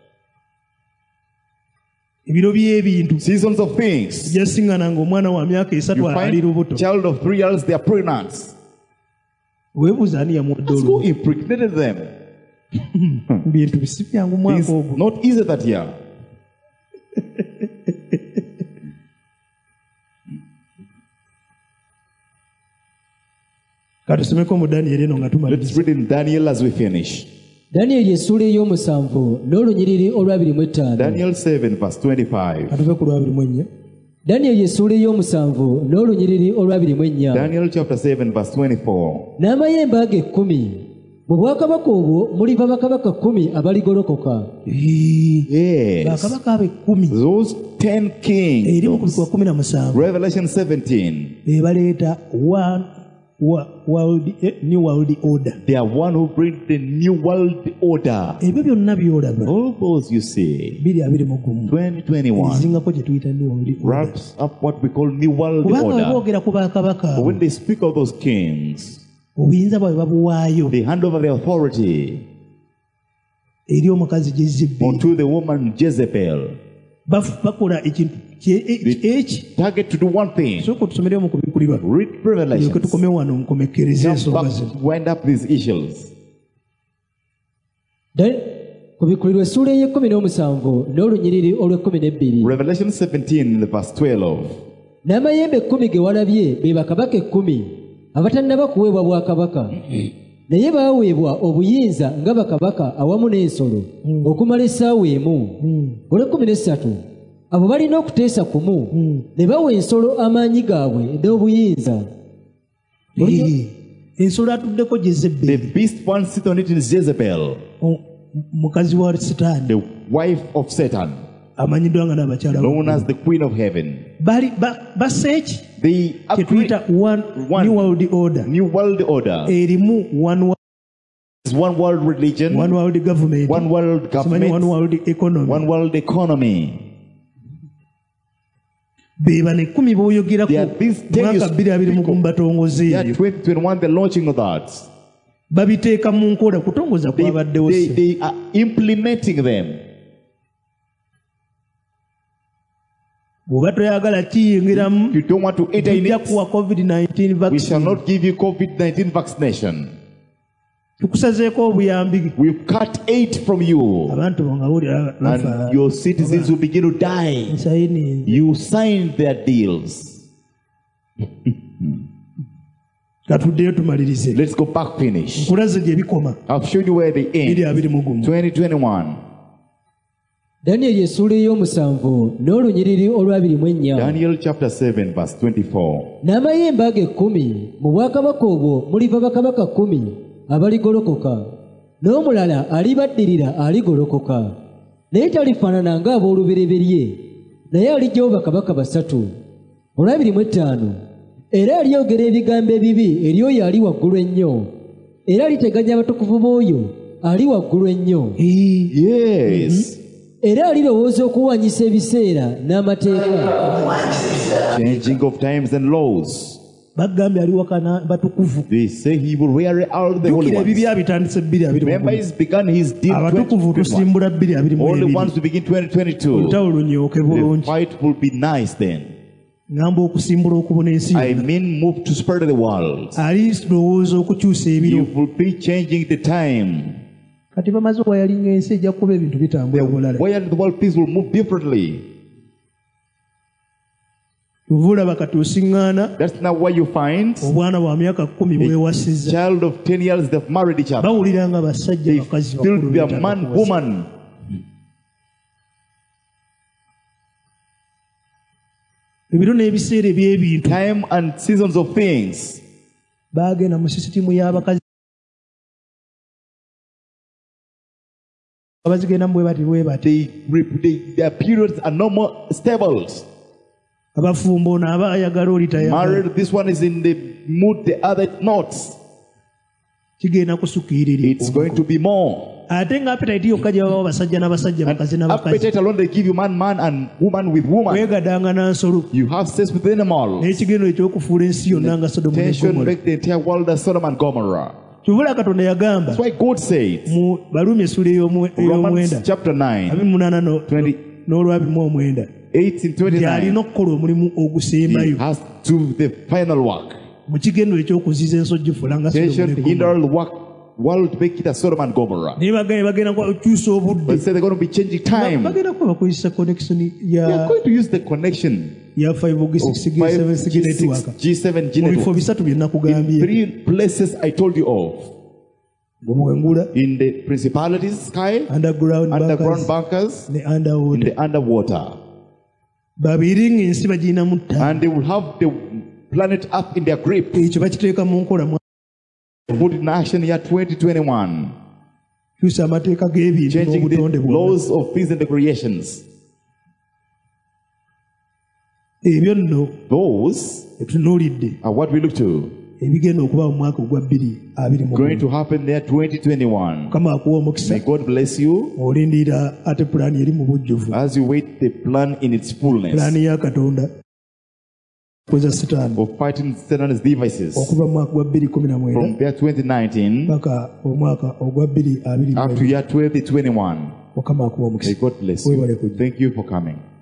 ebiro by'ebintu Seasons of things. jasiŋŋananga omwana wa myaka You esatu ali lubuto find child of 3 years, they are pregnant. weebuuza ani yamuwadde Let's go olubuto impregnated them. bintu bisi byangu Things mwaka ogwo not easy that year. katusomeko mu daniyeli eno nga Let's tumaliriza read in Daniel as we finish. danyeri essuula ey'omusanvu n'olunyiriri olw'abiri mu ttaano. Daniel 7 verse 25. katuve ku lwabiri mu ennya Daniel essuula ey'omusanvu n'olunyiriri olw'abiri-mu-ennya. Daniel chapter 7 verse 24. N'amayembe ago 10, mu bwakabaka obwo muliva bakabaka 10 abaligolokoka. Yes. bakabaka abe 10 Those 10 eri mu kings. Kuliko 17 Revelation 17. be baleeta new world order. They are one who brings the new world order. Ebyo byonna byolaba All those you see. 2021 2021 ezingako kye tuyita new world order. wraps up what we call new world Kubanga order. boogera ku bakabaka But when they speak of those kings, obuyinza bwabwe babuwaayo they hand over the authority eri omukazi Jezebeli. unto the woman Jezebel. Bakola ekintu eki Target to do one thing. sooka tusomeremu ku bikulirwa Read tulyoke Revelation. tukome wano nkomekereza Come ensonga back, zino. wind up these issues. Ku bikulirwa essuula ey'e-17 n'olunyiriri olw'e-12. Revelation 17, the verse 12. N'amayembe 10 ge walabye be bakabaka 10 abatannaba kuweebwa bwakabaka, naye baaweebwa obuyinza nga bakabaka awamu n'ensolo okumala essaawa emu. Olw'e-13 abo balina okuteesa kumu ne bawa ensolo amaanyi gaabwe n'obuyinza. Ensolo atuddeko The Jezebeli beast one sit on it is Jezebel, mukazi wa Sitaani the wife of Satan, amanyiddwa nga n'abakyala known as the queen of heaven. bali bassa eki They kye tuyita One. new world order. new world order. Erimu It's one world religion, one world government, one world simanyi one government, world economy. one world economy. Be bano 10 b'oyogerako They are these 10 mwaka you 2021 speak of. batongoze Yeah, ebyo 2021, the launching of that. babiteeka mu nkola kutongoza kwabaddewo. They are implementing them. Bw'oba toyagala kiyingiramu If you don't want to enter in tujja it, kuwa COVID-19 we shall vaccine. not give you COVID-19 vaccination. Tukusazeeko obuyambi. We've cut 8 from you, Abantu bo nga bawulira bafa. and your citizens will begin to die. Nsayini You signed their deals. katuddeyo tumalirize. Let's go back, finish. Nkulaze gye bikoma. I've shown you where they end. 2021. 2021. Daniel essuula ey'omusanvu n'olunyiriri olw'abiri-mu-ennya. Daniel chapter 7, verse 24. N'amayembe ago 10 mu bwakabaka obwo muliva bakabaka 10 abaligolokoka, n'omulala alibaddirira aligolokoka, naye talifaanana ng'ab'olubereberye, naye aligyawo bakabaka 3. Olw'abiri-mu-5 era alyogera ebigambo ebibi eri oyo ali waggulu ennyo, era aliteganya abatukuvu b'oyo ali waggulu ennyo, Yes. era alirowooza okuwanyisa ebiseera n'amateeka. Changing of times and laws. Bagambye ali wakana batukuvu. They say he will wear out the holy Jjukira ones. ebibya bitandise 2021. Remember, he's begun his deal Abatukuvu 2021. tusimbula 2022. All the ones to begin 2022. Olutalo lunyooke The bulungi. fight will be nice then. Ngamba okusimbula okubona ensi I yonna. mean, move to spread the world. Alirowooza okukyusa ebiro. You will be changing the time. Kati bamaze owayalinga ensi ejja kuba ebintu bitambula bulala. Where the world peace will move differently. Tuvulaba kati osiŋŋaana That's not why you find obwana bwa myaka 10 bwewasizza. child of 10 years they've married each other. Bawulira nga basajja They bakazi still bakulu be a beetaba man, kuwasa. woman. Ebiro n'ebiseera eby'ebintu Time and seasons of things. baagenda mu sisitimu y'abakazi abazigenda mu bwe bati bwe bati. Their periods are no more stable. Abafumbo ono aba ayagala oli tayagala. Married, this one is in the mood, the other not. Kigenda kusukiirira. It's going to be more. Ate nga appetite yokka gye babawo basajja n'abasajja bakazi n'abakazi. Appetite alone, they give you man and woman with woman. Weegadanga n'nsolo. You have sex with animals. N'ekigendo ekyokufuula ensi yonna nga Sodomu ne Tension Gomora. make the entire world as Sodom and Gomorrah. Kyovula Katonda yagamba That's why God said, mu Baluumi essula Romans ey'omwenda chapter 9, 28 n'olw'abiri nti 29, alina okukola omulimu he ogusembayo has to do the final work. mu kigendo ekyokuziiza ensojja fuula nga Sodomu Tension ne in Gomora. the world to make it as Sodom and Gomorrah. Naye bagenda kukyusa obudde. But say they're going to be changing time. Bagenda kuba bakozesa connection They are going to use the connection ya 5G6 of 5, G7 G network. G7, G Mu bifo network. bisatu bye In nakugambye. 3 places I told you of. Bw'omuwengula, In the principalities, sky, underground underground bunkers, bunkers, ne in underwater. the underwater. babiri ng'ensi bagirinamu ttaala and they will have the planet Earth in their grip. ekyo bakiteeka mu nkola Put it in action year 2021. kyusa amateeka g'ebintu Changing the n'obutonde bwonna laws of things and the creations. ebyo nno Those etunuulidde are what we look to. ebigenda okuba mu mwaka ogwa 2020 Going to happen there 2021. mukama akuwa omukisa May God bless you olindirira ate pulaani eri mu bujjuvu as you wait the plan in its fullness pulaani ya katonda koza sitaani of fighting Satan's devices okuva mu mwaka gwa 2019 from there 2019 paka omwaka ogwa 2020 up to year 2021. mukama akuwa May omukisa God bless Webale you. kujja. Thank you for coming.